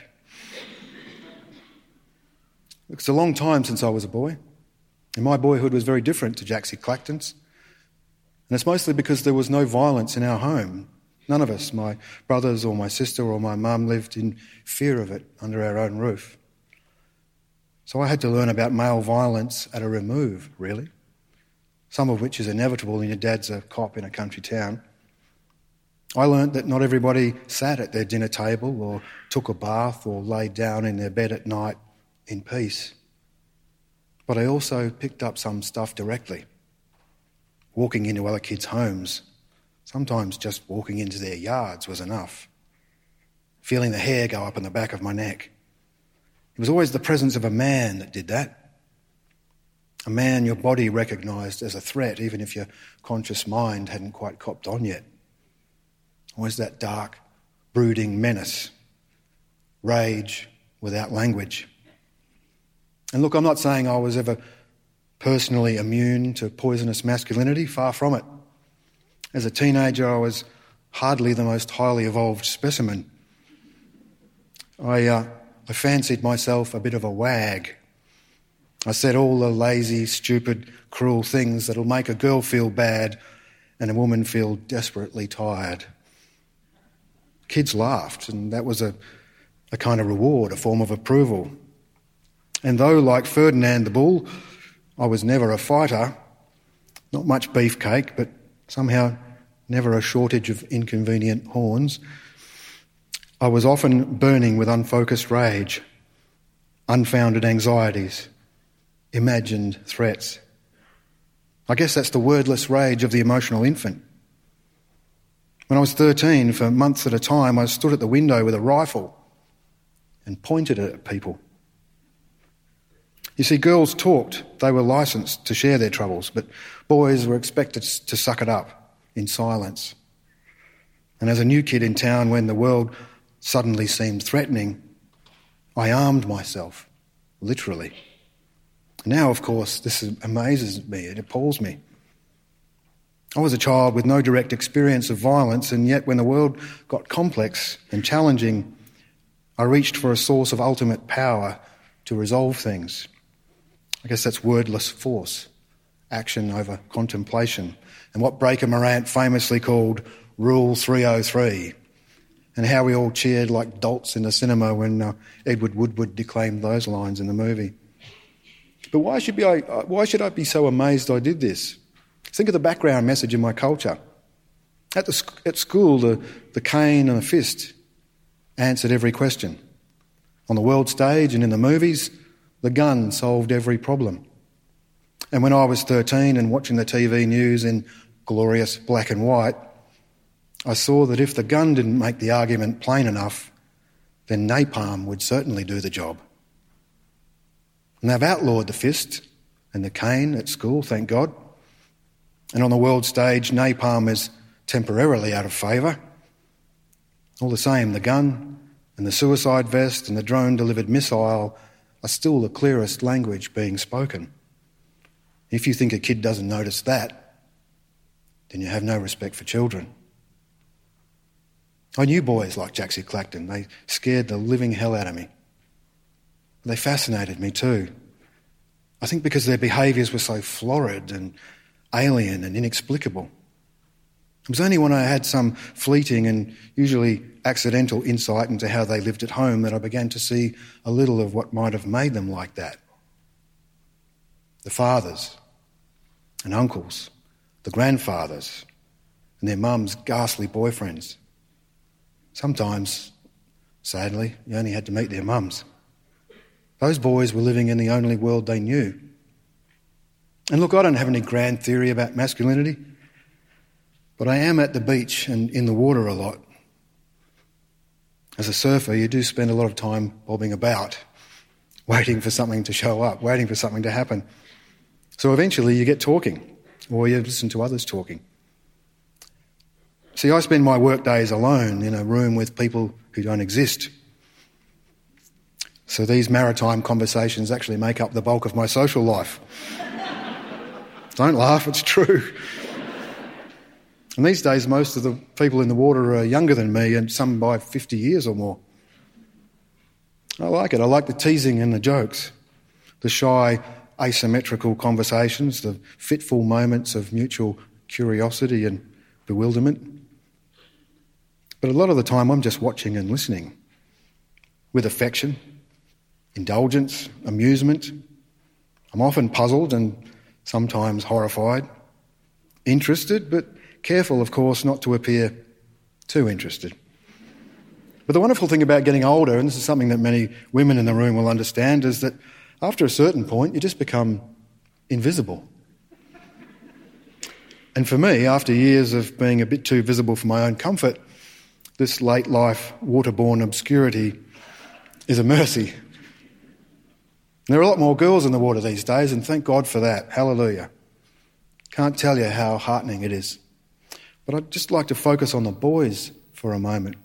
It's a long time since I was a boy. And my boyhood was very different to Jaxie Clacton's. And it's mostly because there was no violence in our home. None of us, my brothers or my sister or my mum, lived in fear of it under our own roof. So I had to learn about male violence at a remove, really, some of which is inevitable when your dad's a cop in a country town. I learnt that not everybody sat at their dinner table or took a bath or laid down in their bed at night in peace. But I also picked up some stuff directly. Walking into other kids' homes, sometimes just walking into their yards was enough. Feeling the hair go up on the back of my neck. It was always the presence of a man that did that. A man your body recognised as a threat, even if your conscious mind hadn't quite copped on yet. Always that dark, brooding menace. Rage without language. And look, I'm not saying I was ever personally immune to poisonous masculinity, far from it. As a teenager, I was hardly the most highly evolved specimen. I, uh, I fancied myself a bit of a wag. I said all the lazy, stupid, cruel things that'll make a girl feel bad and a woman feel desperately tired. Kids laughed, and that was a, a kind of reward, a form of approval. And though, like Ferdinand the Bull, I was never a fighter, not much beefcake, but somehow never a shortage of inconvenient horns, I was often burning with unfocused rage, unfounded anxieties, imagined threats. I guess that's the wordless rage of the emotional infant. When I was thirteen, for months at a time, I stood at the window with a rifle and pointed it at people. You see, girls talked. They were licensed to share their troubles, but boys were expected to suck it up in silence. And as a new kid in town, when the world suddenly seemed threatening, I armed myself, literally. Now, of course, this amazes me, it appalls me. I was a child with no direct experience of violence, and yet when the world got complex and challenging, I reached for a source of ultimate power to resolve things. I guess that's wordless force, action over contemplation, and what Breaker Morant famously called Rule three oh three, and how we all cheered like dolts in the cinema when uh, Edward Woodward declaimed those lines in the movie. But why should, be I, why should I be so amazed I did this? Think of the background message in my culture. At, the, at school, the, the cane and the fist answered every question. On the world stage and in the movies, the gun solved every problem. And when I was thirteen and watching the T V news in glorious black and white, I saw that if the gun didn't make the argument plain enough, then napalm would certainly do the job. And they've outlawed the fist and the cane at school, thank God. And on the world stage, napalm is temporarily out of favour. All the same, the gun and the suicide vest and the drone-delivered missile are still the clearest language being spoken. If you think a kid doesn't notice that, then you have no respect for children. I knew boys like Jaxie Clacton. They scared the living hell out of me. They fascinated me too. I think because their behaviours were so florid and alien and inexplicable. It was only when I had some fleeting and usually accidental insight into how they lived at home that I began to see a little of what might have made them like that. The fathers and uncles, the grandfathers and their mums' ghastly boyfriends. Sometimes, sadly, you only had to meet their mums. Those boys were living in the only world they knew. And look, I don't have any grand theory about masculinity, but I am at the beach and in the water a lot. As a surfer, you do spend a lot of time bobbing about, waiting for something to show up, waiting for something to happen. So eventually you get talking, or you listen to others talking. See, I spend my work days alone in a room with people who don't exist. So these maritime conversations actually make up the bulk of my social life. Don't laugh, it's true. And these days, most of the people in the water are younger than me, and some by fifty years or more. I like it. I like the teasing and the jokes, the shy, asymmetrical conversations, the fitful moments of mutual curiosity and bewilderment. But a lot of the time, I'm just watching and listening with affection, indulgence, amusement. I'm often puzzled and sometimes horrified, interested, but careful, of course, not to appear too interested. But the wonderful thing about getting older, and this is something that many women in the room will understand, is that after a certain point, you just become invisible. And for me, after years of being a bit too visible for my own comfort, this late life waterborne obscurity is a mercy. There are a lot more girls in the water these days, and thank God for that. Hallelujah. Can't tell you how heartening it is. But I'd just like to focus on the boys for a moment.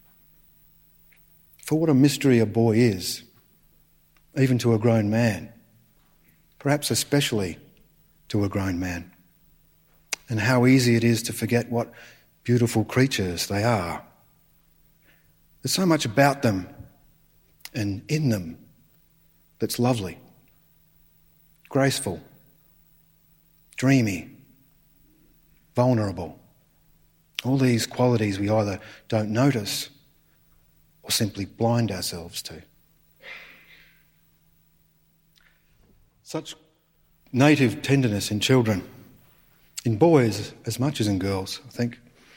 For what a mystery a boy is, even to a grown man, perhaps especially to a grown man, and how easy it is to forget what beautiful creatures they are. There's so much about them and in them that's lovely, graceful, dreamy, vulnerable. All these qualities we either don't notice or simply blind ourselves to. Such native tenderness in children, in boys as much as in girls, I think.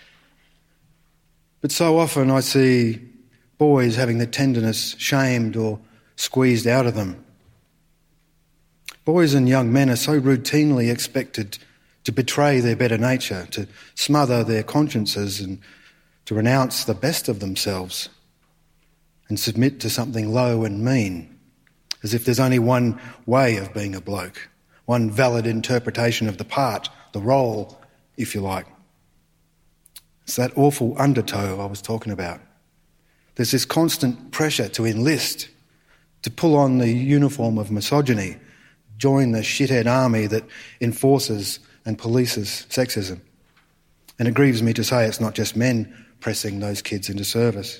But so often I see boys having the tenderness shamed or squeezed out of them. Boys and young men are so routinely expected to betray their better nature, to smother their consciences and to renounce the best of themselves and submit to something low and mean, as if there's only one way of being a bloke, one valid interpretation of the part, the role, if you like. It's that awful undertow I was talking about. There's this constant pressure to enlist, to pull on the uniform of misogyny, join the shithead army that enforces and polices sexism. And it grieves me to say it's not just men pressing those kids into service.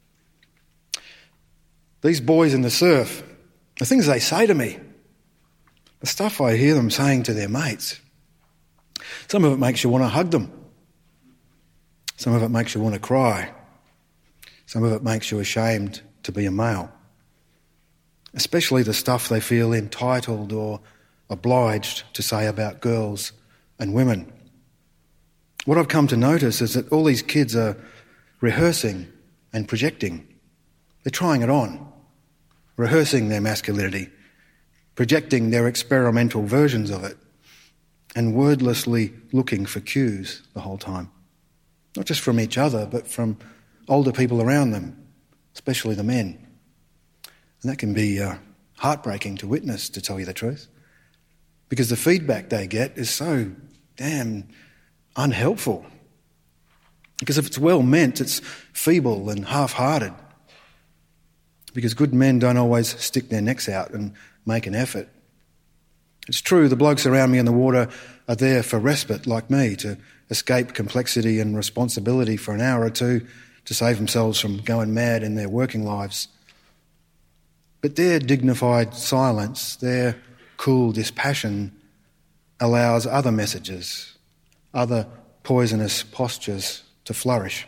These boys in the surf, the things they say to me, the stuff I hear them saying to their mates, some of it makes you want to hug them. Some of it makes you want to cry. Some of it makes you ashamed to be a male. Especially the stuff they feel entitled or obliged to say about girls and women. What I've come to notice is that all these kids are rehearsing and projecting. They're trying it on, rehearsing their masculinity, projecting their experimental versions of it, and wordlessly looking for cues the whole time. Not just from each other, but from older people around them, especially the men. And that can be uh, heartbreaking to witness, to tell you the truth, because the feedback they get is so damn unhelpful. Because if it's well meant, it's feeble and half-hearted. Because good men don't always stick their necks out and make an effort. It's true, the blokes around me in the water are there for respite, like me, to escape complexity and responsibility for an hour or two, to save themselves from going mad in their working lives. But their dignified silence, their cool dispassion, allows other messages, other poisonous postures to flourish.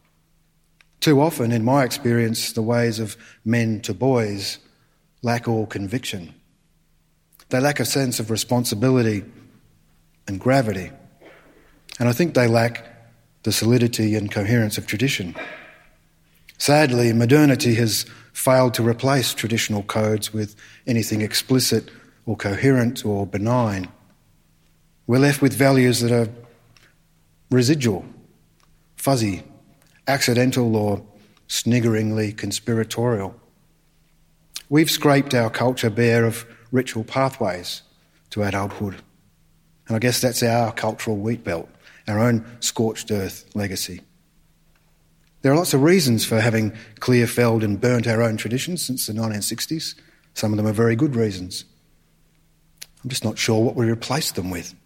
Too often, in my experience, the ways of men to boys lack all conviction. They lack a sense of responsibility and gravity. And I think they lack the solidity and coherence of tradition. Sadly, modernity has failed to replace traditional codes with anything explicit or coherent or benign. We're left with values that are residual, fuzzy, accidental or sniggeringly conspiratorial. We've scraped our culture bare of ritual pathways to adulthood. And I guess that's our cultural wheat belt, our own scorched earth legacy. There are lots of reasons for having clear-felled and burnt our own traditions since the nineteen sixties. Some of them are very good reasons. I'm just not sure what we replaced them with.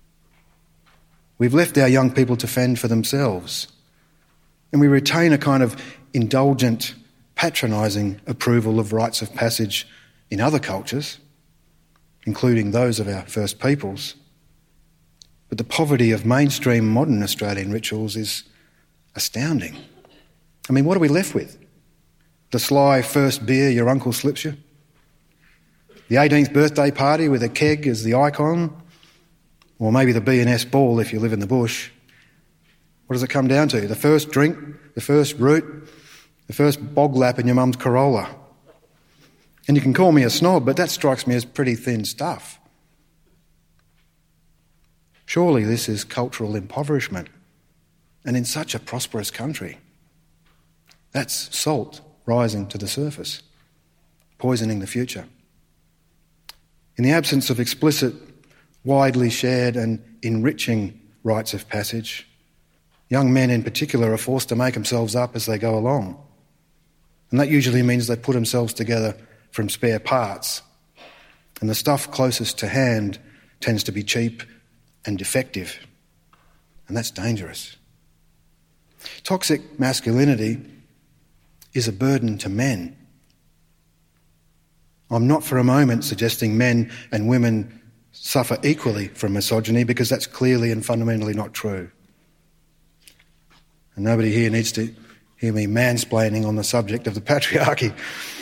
We've left our young people to fend for themselves, and we retain a kind of indulgent, patronising approval of rites of passage in other cultures, including those of our First Peoples. But the poverty of mainstream modern Australian rituals is astounding. I mean, what are we left with? The sly first beer your uncle slips you? The eighteenth birthday party with a keg as the icon, or maybe the B and S ball if you live in the bush. What does it come down to? The first drink, the first root, the first bog lap in your mum's Corolla. And you can call me a snob, but that strikes me as pretty thin stuff. Surely this is cultural impoverishment, and in such a prosperous country. That's salt rising to the surface, poisoning the future. In the absence of explicit, widely shared and enriching rites of passage, young men in particular are forced to make themselves up as they go along. And that usually means they put themselves together from spare parts. And the stuff closest to hand tends to be cheap and defective. And that's dangerous. Toxic masculinity is a burden to men. I'm not for a moment suggesting men and women suffer equally from misogyny, because that's clearly and fundamentally not true. And nobody here needs to hear me mansplaining on the subject of the patriarchy.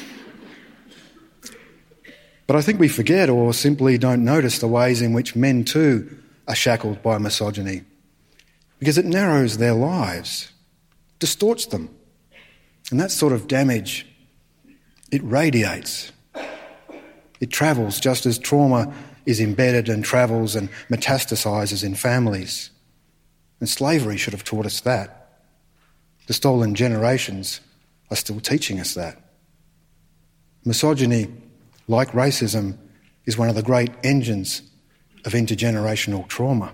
But I think we forget or simply don't notice the ways in which men too are shackled by misogyny, because it narrows their lives, distorts them. And that sort of damage, it radiates. It travels just as trauma is embedded and travels and metastasises in families. And slavery should have taught us that. The stolen generations are still teaching us that. Misogyny, like racism, is one of the great engines of intergenerational trauma.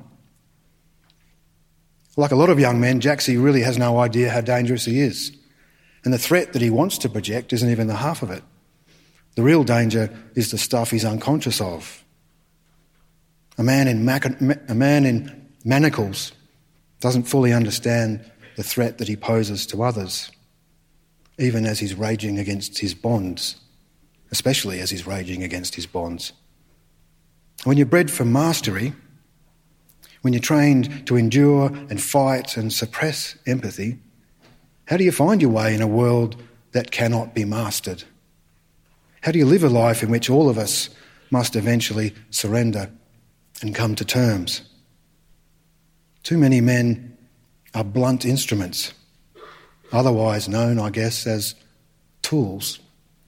Like a lot of young men, Jaxie really has no idea how dangerous he is. And the threat that he wants to project isn't even the half of it. The real danger is the stuff he's unconscious of. A man in, mac- a man in manacles doesn't fully understand the threat that he poses to others, even as he's raging against his bonds, especially as he's raging against his bonds. When you're bred for mastery, when you're trained to endure and fight and suppress empathy, how do you find your way in a world that cannot be mastered? How do you live a life in which all of us must eventually surrender and come to terms? Too many men are blunt instruments, otherwise known, I guess, as tools.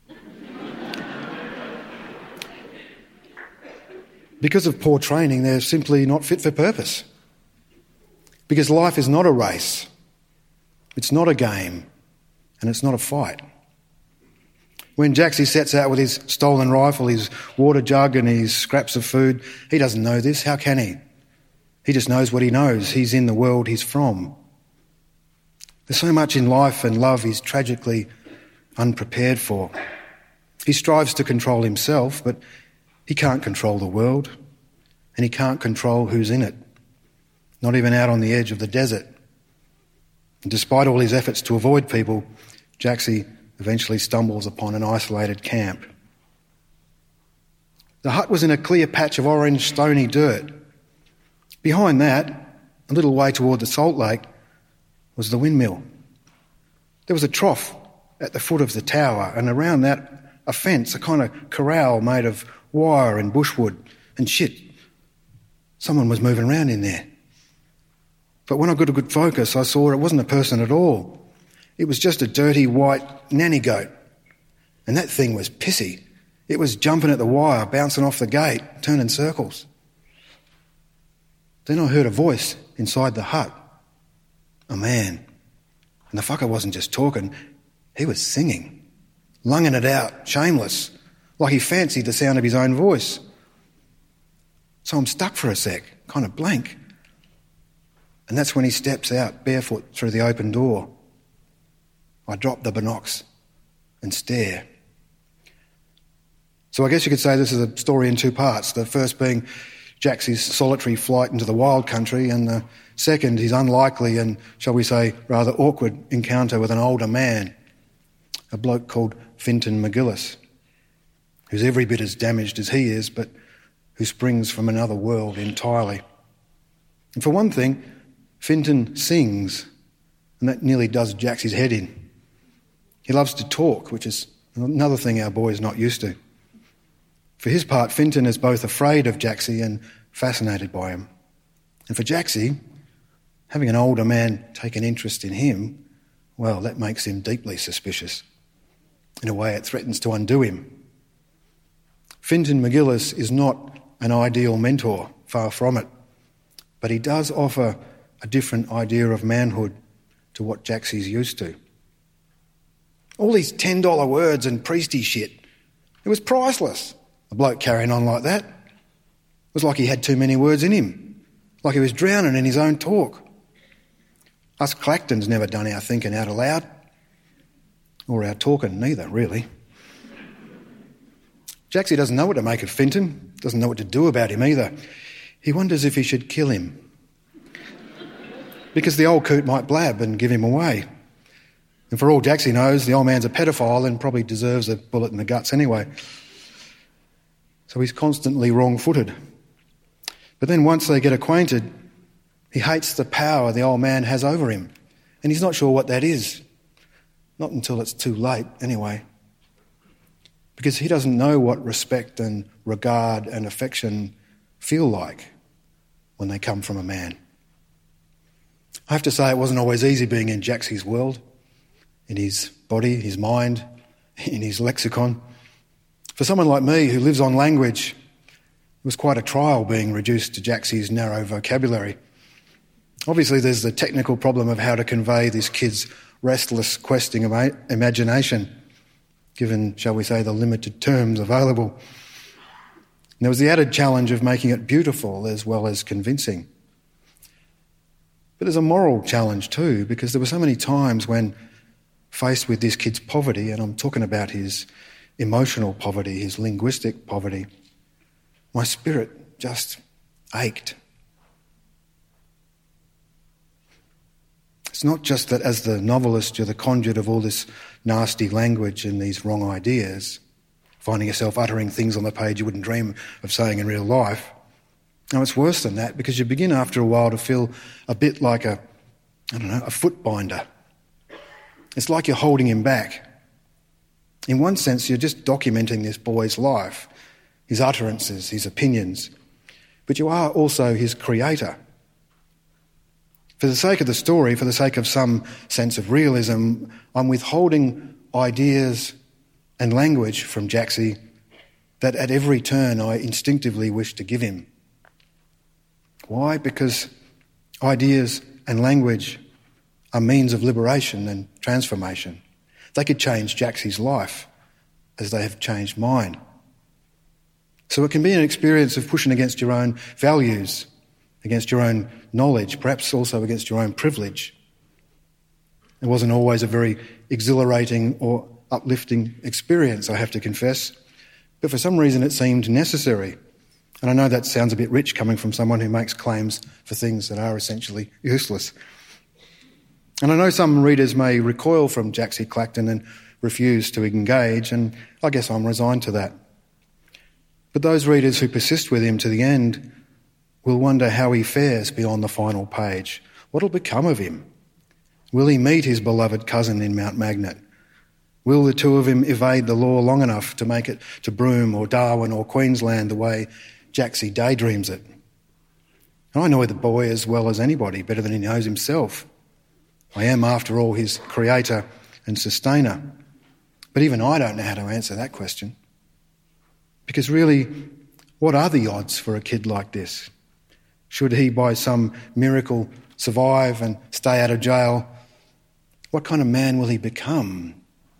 Because of poor training, they're simply not fit for purpose. Because life is not a race, it's not a game, and it's not a fight. When Jaxie sets out with his stolen rifle, his water jug and his scraps of food, he doesn't know this. How can he? He just knows what he knows. He's in the world he's from. There's so much in life and love he's tragically unprepared for. He strives to control himself, but he can't control the world, and he can't control who's in it, not even out on the edge of the desert. And despite all his efforts to avoid people, Jaxie eventually stumbles upon an isolated camp. The hut was in a clear patch of orange, stony dirt. Behind that, a little way toward the salt lake, was the windmill. There was a trough at the foot of the tower, and around that, a fence, a kind of corral made of wire and bushwood and shit. Someone was moving around in there. But when I got a good focus, I saw it wasn't a person at all. It was just a dirty white nanny goat. And that thing was pissy. It was jumping at the wire, bouncing off the gate, turning circles. Then I heard a voice inside the hut. A man. And the fucker wasn't just talking, he was singing. Lunging it out, shameless, like he fancied the sound of his own voice. So I'm stuck for a sec, kind of blank. And that's when he steps out barefoot through the open door. I drop the binocs and stare. So I guess you could say this is a story in two parts. The first being Jaxie's solitary flight into the wild country, and the second, his unlikely and, shall we say, rather awkward encounter with an older man, a bloke called Fintan McGillis, who's every bit as damaged as he is, but who springs from another world entirely. And for one thing, Fintan sings, and that nearly does Jaxie's head in. He loves to talk, which is another thing our boy is not used to. For his part, Fintan is both afraid of Jaxie and fascinated by him. And for Jaxie, having an older man take an interest in him, well, that makes him deeply suspicious. In a way, it threatens to undo him. Fintan McGillis is not an ideal mentor, far from it, but he does offer a different idea of manhood to what Jaxie's used to. All these ten dollar words and priesty shit, it was priceless. A bloke carrying on like that. It was like he had too many words in him, like he was drowning in his own talk. Us Clactons never done our thinking out aloud, or our talking neither, really. Jaxie doesn't know what to make of Fintan, doesn't know what to do about him either. He wonders if he should kill him, because the old coot might blab and give him away. And for all Jaxie knows, the old man's a pedophile and probably deserves a bullet in the guts anyway. So he's constantly wrong-footed. But then once they get acquainted, he hates the power the old man has over him. And he's not sure what that is. Not until it's too late, anyway. Because he doesn't know what respect and regard and affection feel like when they come from a man. I have to say it wasn't always easy being in Jaxie's world, in his body, his mind, in his lexicon. For someone like me who lives on language, it was quite a trial being reduced to Jaxie's narrow vocabulary. Obviously, there's the technical problem of how to convey this kid's restless, questing ima- imagination, given, shall we say, the limited terms available. And there was the added challenge of making it beautiful as well as convincing. But there's a moral challenge too, because there were so many times when, faced with this kid's poverty, and I'm talking about his emotional poverty, his linguistic poverty, my spirit just ached. It's not just that as the novelist you're the conduit of all this nasty language and these wrong ideas, finding yourself uttering things on the page you wouldn't dream of saying in real life. No, it's worse than that, because you begin after a while to feel a bit like a, I don't know, a foot binder. It's like you're holding him back. In one sense, you're just documenting this boy's life, his utterances, his opinions, but you are also his creator. For the sake of the story, for the sake of some sense of realism, I'm withholding ideas and language from Jaxie that at every turn I instinctively wish to give him. Why? Because ideas and language are means of liberation and transformation. They could change Jaxie's life as they have changed mine. So it can be an experience of pushing against your own values, against your own knowledge, perhaps also against your own privilege. It wasn't always a very exhilarating or uplifting experience, I have to confess, but for some reason it seemed necessary. And I know that sounds a bit rich coming from someone who makes claims for things that are essentially useless. And I know some readers may recoil from Jaxie Clacton and refuse to engage, and I guess I'm resigned to that. But those readers who persist with him to the end will wonder how he fares beyond the final page. What'll become of him? Will he meet his beloved cousin in Mount Magnet? Will the two of them evade the law long enough to make it to Broome or Darwin or Queensland the way Jaxie daydreams it? And I know the boy as well as anybody, better than he knows himself. I am, after all, his creator and sustainer. But even I don't know how to answer that question. Because really, what are the odds for a kid like this? Should he, by some miracle, survive and stay out of jail, what kind of man will he become?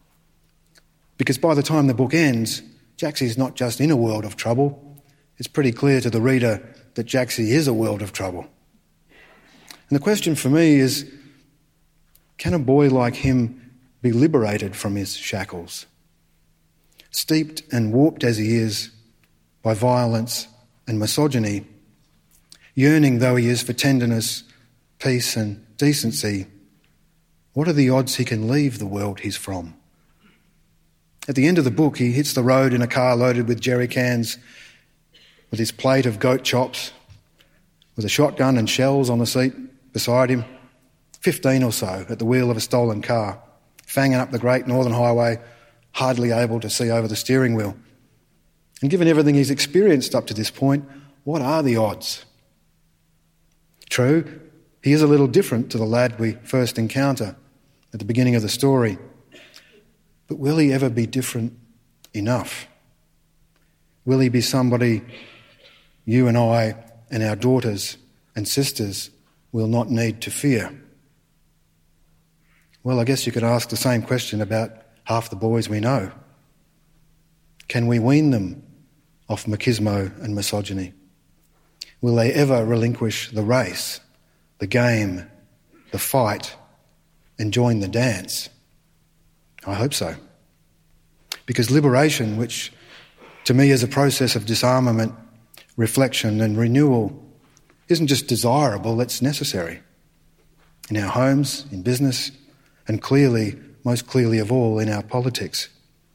Because by the time the book ends, Jaxie's not just in a world of trouble. It's pretty clear to the reader that Jaxie is a world of trouble. And the question for me is, can a boy like him be liberated from his shackles? Steeped and warped as he is by violence and misogyny, yearning though he is for tenderness, peace and decency, what are the odds he can leave the world he's from? At the end of the book, he hits the road in a car loaded with jerry cans, with his plate of goat chops, with a shotgun and shells on the seat beside him, fifteen or so at the wheel of a stolen car, fanging up the Great Northern Highway, hardly able to see over the steering wheel. And given everything he's experienced up to this point, what are the odds? True, he is a little different to the lad we first encounter at the beginning of the story. But will he ever be different enough? Will he be somebody you and I and our daughters and sisters will not need to fear? Well, I guess you could ask the same question about half the boys we know. Can we wean them off machismo and misogyny? Will they ever relinquish the race, the game, the fight, and join the dance? I hope so. Because liberation, which to me is a process of disarmament, reflection and renewal, isn't just desirable, it's necessary. In our homes, in business, and clearly, most clearly of all, in our politics.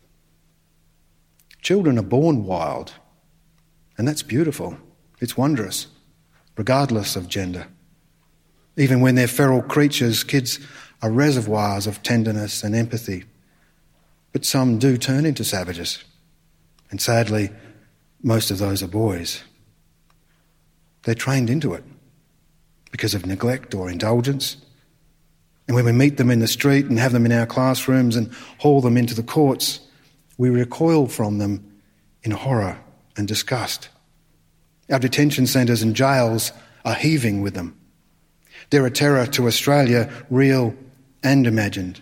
Children are born wild, and that's beautiful. It's wondrous, regardless of gender. Even when they're feral creatures, kids are reservoirs of tenderness and empathy. But some do turn into savages, and sadly, most of those are boys. They're trained into it because of neglect or indulgence. And when we meet them in the street and have them in our classrooms and haul them into the courts, we recoil from them in horror and disgust. Our detention centres and jails are heaving with them. They're a terror to Australia, real and imagined.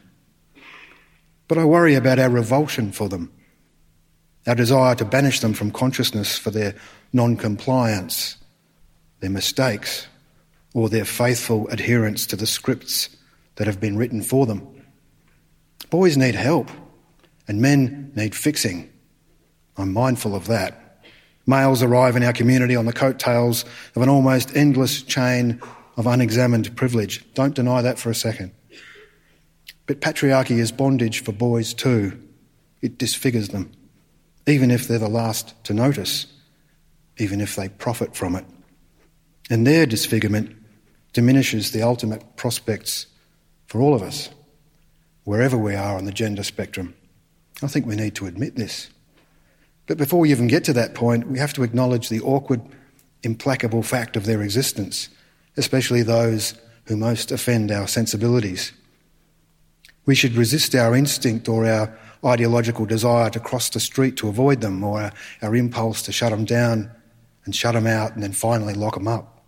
But I worry about our revulsion for them, our desire to banish them from consciousness for their non-compliance, their mistakes, or their faithful adherence to the scripts that have been written for them. Boys need help, and men need fixing. I'm mindful of that. Males arrive in our community on the coattails of an almost endless chain of unexamined privilege. Don't deny that for a second. But patriarchy is bondage for boys too. It disfigures them, even if they're the last to notice, even if they profit from it. And their disfigurement diminishes the ultimate prospects for all of us, wherever we are on the gender spectrum. I think we need to admit this. But before we even get to that point, we have to acknowledge the awkward, implacable fact of their existence, especially those who most offend our sensibilities. We should resist our instinct or our ideological desire to cross the street to avoid them, or our, our impulse to shut them down and shut them out and then finally lock them up.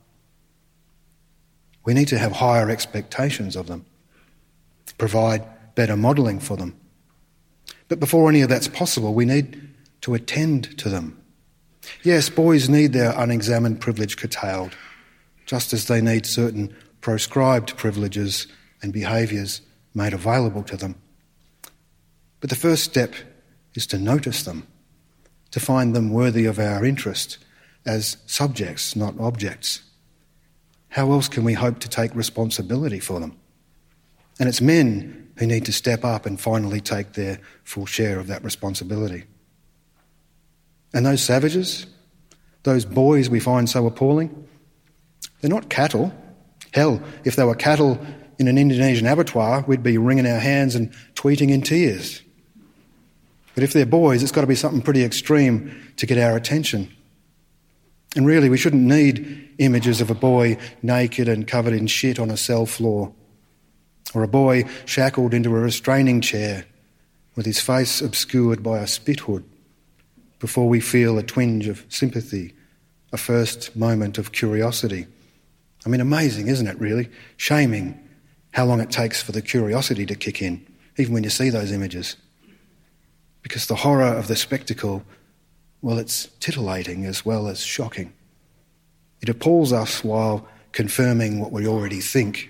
We need to have higher expectations of them, provide better modelling for them. But before any of that's possible, we need to attend to them. Yes, boys need their unexamined privilege curtailed, just as they need certain proscribed privileges and behaviours made available to them. But the first step is to notice them, to find them worthy of our interest as subjects, not objects. How else can we hope to take responsibility for them? And it's men who need to step up and finally take their full share of that responsibility. And those savages, those boys we find so appalling, they're not cattle. Hell, if they were cattle in an Indonesian abattoir, we'd be wringing our hands and tweeting in tears. But if they're boys, it's got to be something pretty extreme to get our attention. And really, we shouldn't need images of a boy naked and covered in shit on a cell floor, or a boy shackled into a restraining chair with his face obscured by a spit hood, before we feel a twinge of sympathy, a first moment of curiosity. I mean, amazing, isn't it, really? Shaming how long it takes for the curiosity to kick in, even when you see those images. Because the horror of the spectacle, well, it's titillating as well as shocking. It appalls us while confirming what we already think.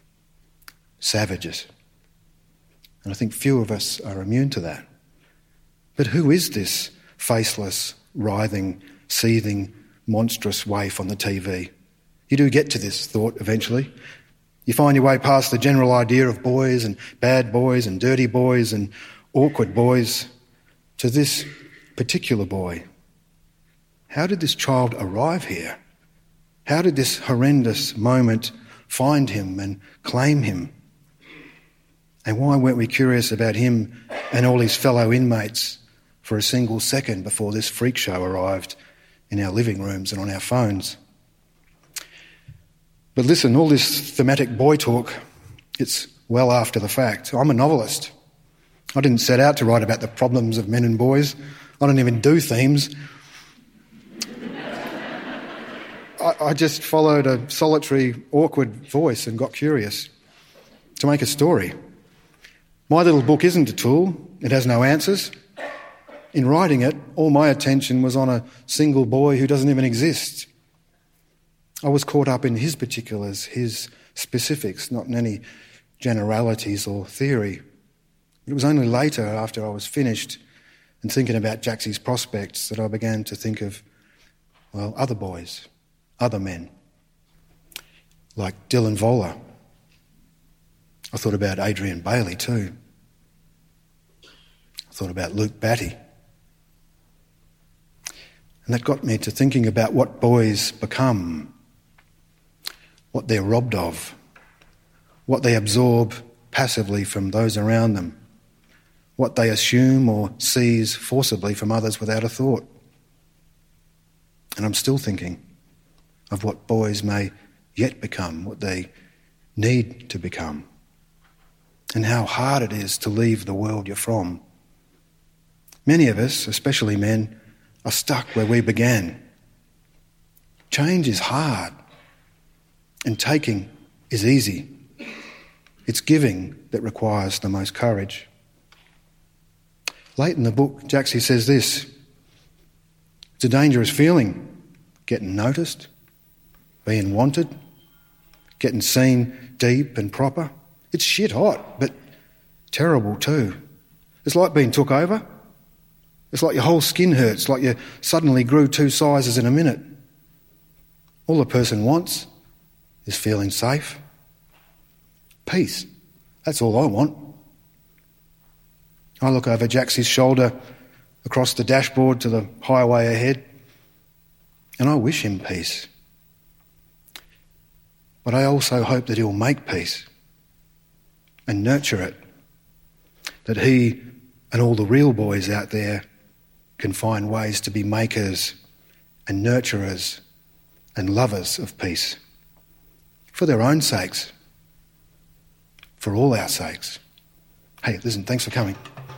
Savages. And I think few of us are immune to that. But who is this faceless, writhing, seething, monstrous waif on the T V? You do get to this thought eventually. You find your way past the general idea of boys and bad boys and dirty boys and awkward boys to this particular boy. How did this child arrive here? How did this horrendous moment find him and claim him? And why weren't we curious about him and all his fellow inmates for a single second before this freak show arrived in our living rooms and on our phones. But listen, all this thematic boy talk, it's well after the fact. I'm a novelist. I didn't set out to write about the problems of men and boys. I don't even do themes. I, I just followed a solitary, awkward voice and got curious to make a story. My little book isn't a tool. It has no answers. In writing it, all my attention was on a single boy who doesn't even exist. I was caught up in his particulars, his specifics, not in any generalities or theory. It was only later, after I was finished and thinking about Jaxie's prospects, that I began to think of, well, other boys, other men, like Dylan Voller. I thought about Adrian Bailey too. I thought about Luke Batty. And that got me to thinking about what boys become, what they're robbed of, what they absorb passively from those around them, what they assume or seize forcibly from others without a thought. And I'm still thinking of what boys may yet become, what they need to become, and how hard it is to leave the world you're from. Many of us, especially men, are stuck where we began. Change is hard, and taking is easy. It's giving that requires the most courage. Late in the book, Jaxie says this: it's a dangerous feeling, getting noticed, being wanted, getting seen deep and proper. It's shit hot, but terrible too. It's like being took over. It's like your whole skin hurts, like you suddenly grew two sizes in a minute. All a person wants is feeling safe. Peace. That's all I want. I look over Jaxie's shoulder across the dashboard to the highway ahead, and I wish him peace. But I also hope that he'll make peace and nurture it, that he and all the real boys out there can find ways to be makers and nurturers and lovers of peace, for their own sakes, for all our sakes. Hey, listen, thanks for coming.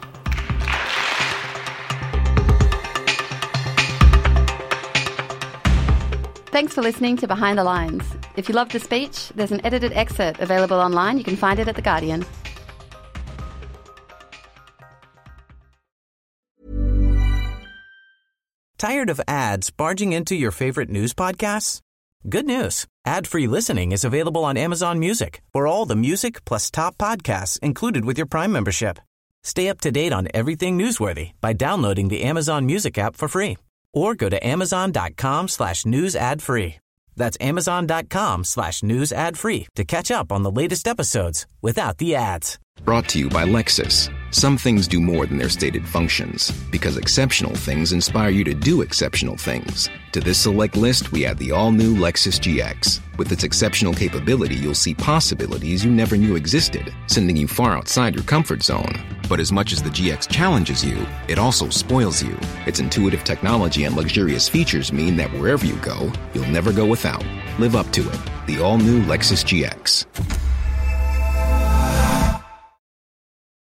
Thanks for listening to Behind the Lines. If you loved the speech, there's an edited excerpt available online. You can find it at The Guardian. Tired of ads barging into your favorite news podcasts? Good news. Ad-free listening is available on Amazon Music for all the music plus top podcasts included with your Prime membership. Stay up to date on everything newsworthy by downloading the Amazon Music app for free or go to amazon.com slash news ad free. That's amazon.com slash news ad free to catch up on the latest episodes without the ads. Brought to you by Lexus. Some things do more than their stated functions, because exceptional things inspire you to do exceptional things. To this select list, we add the all-new Lexus G X. With its exceptional capability, you'll see possibilities you never knew existed, sending you far outside your comfort zone. But as much as the G X challenges you, it also spoils you. Its intuitive technology and luxurious features mean that wherever you go, you'll never go without. Live up to it. The all-new Lexus G X.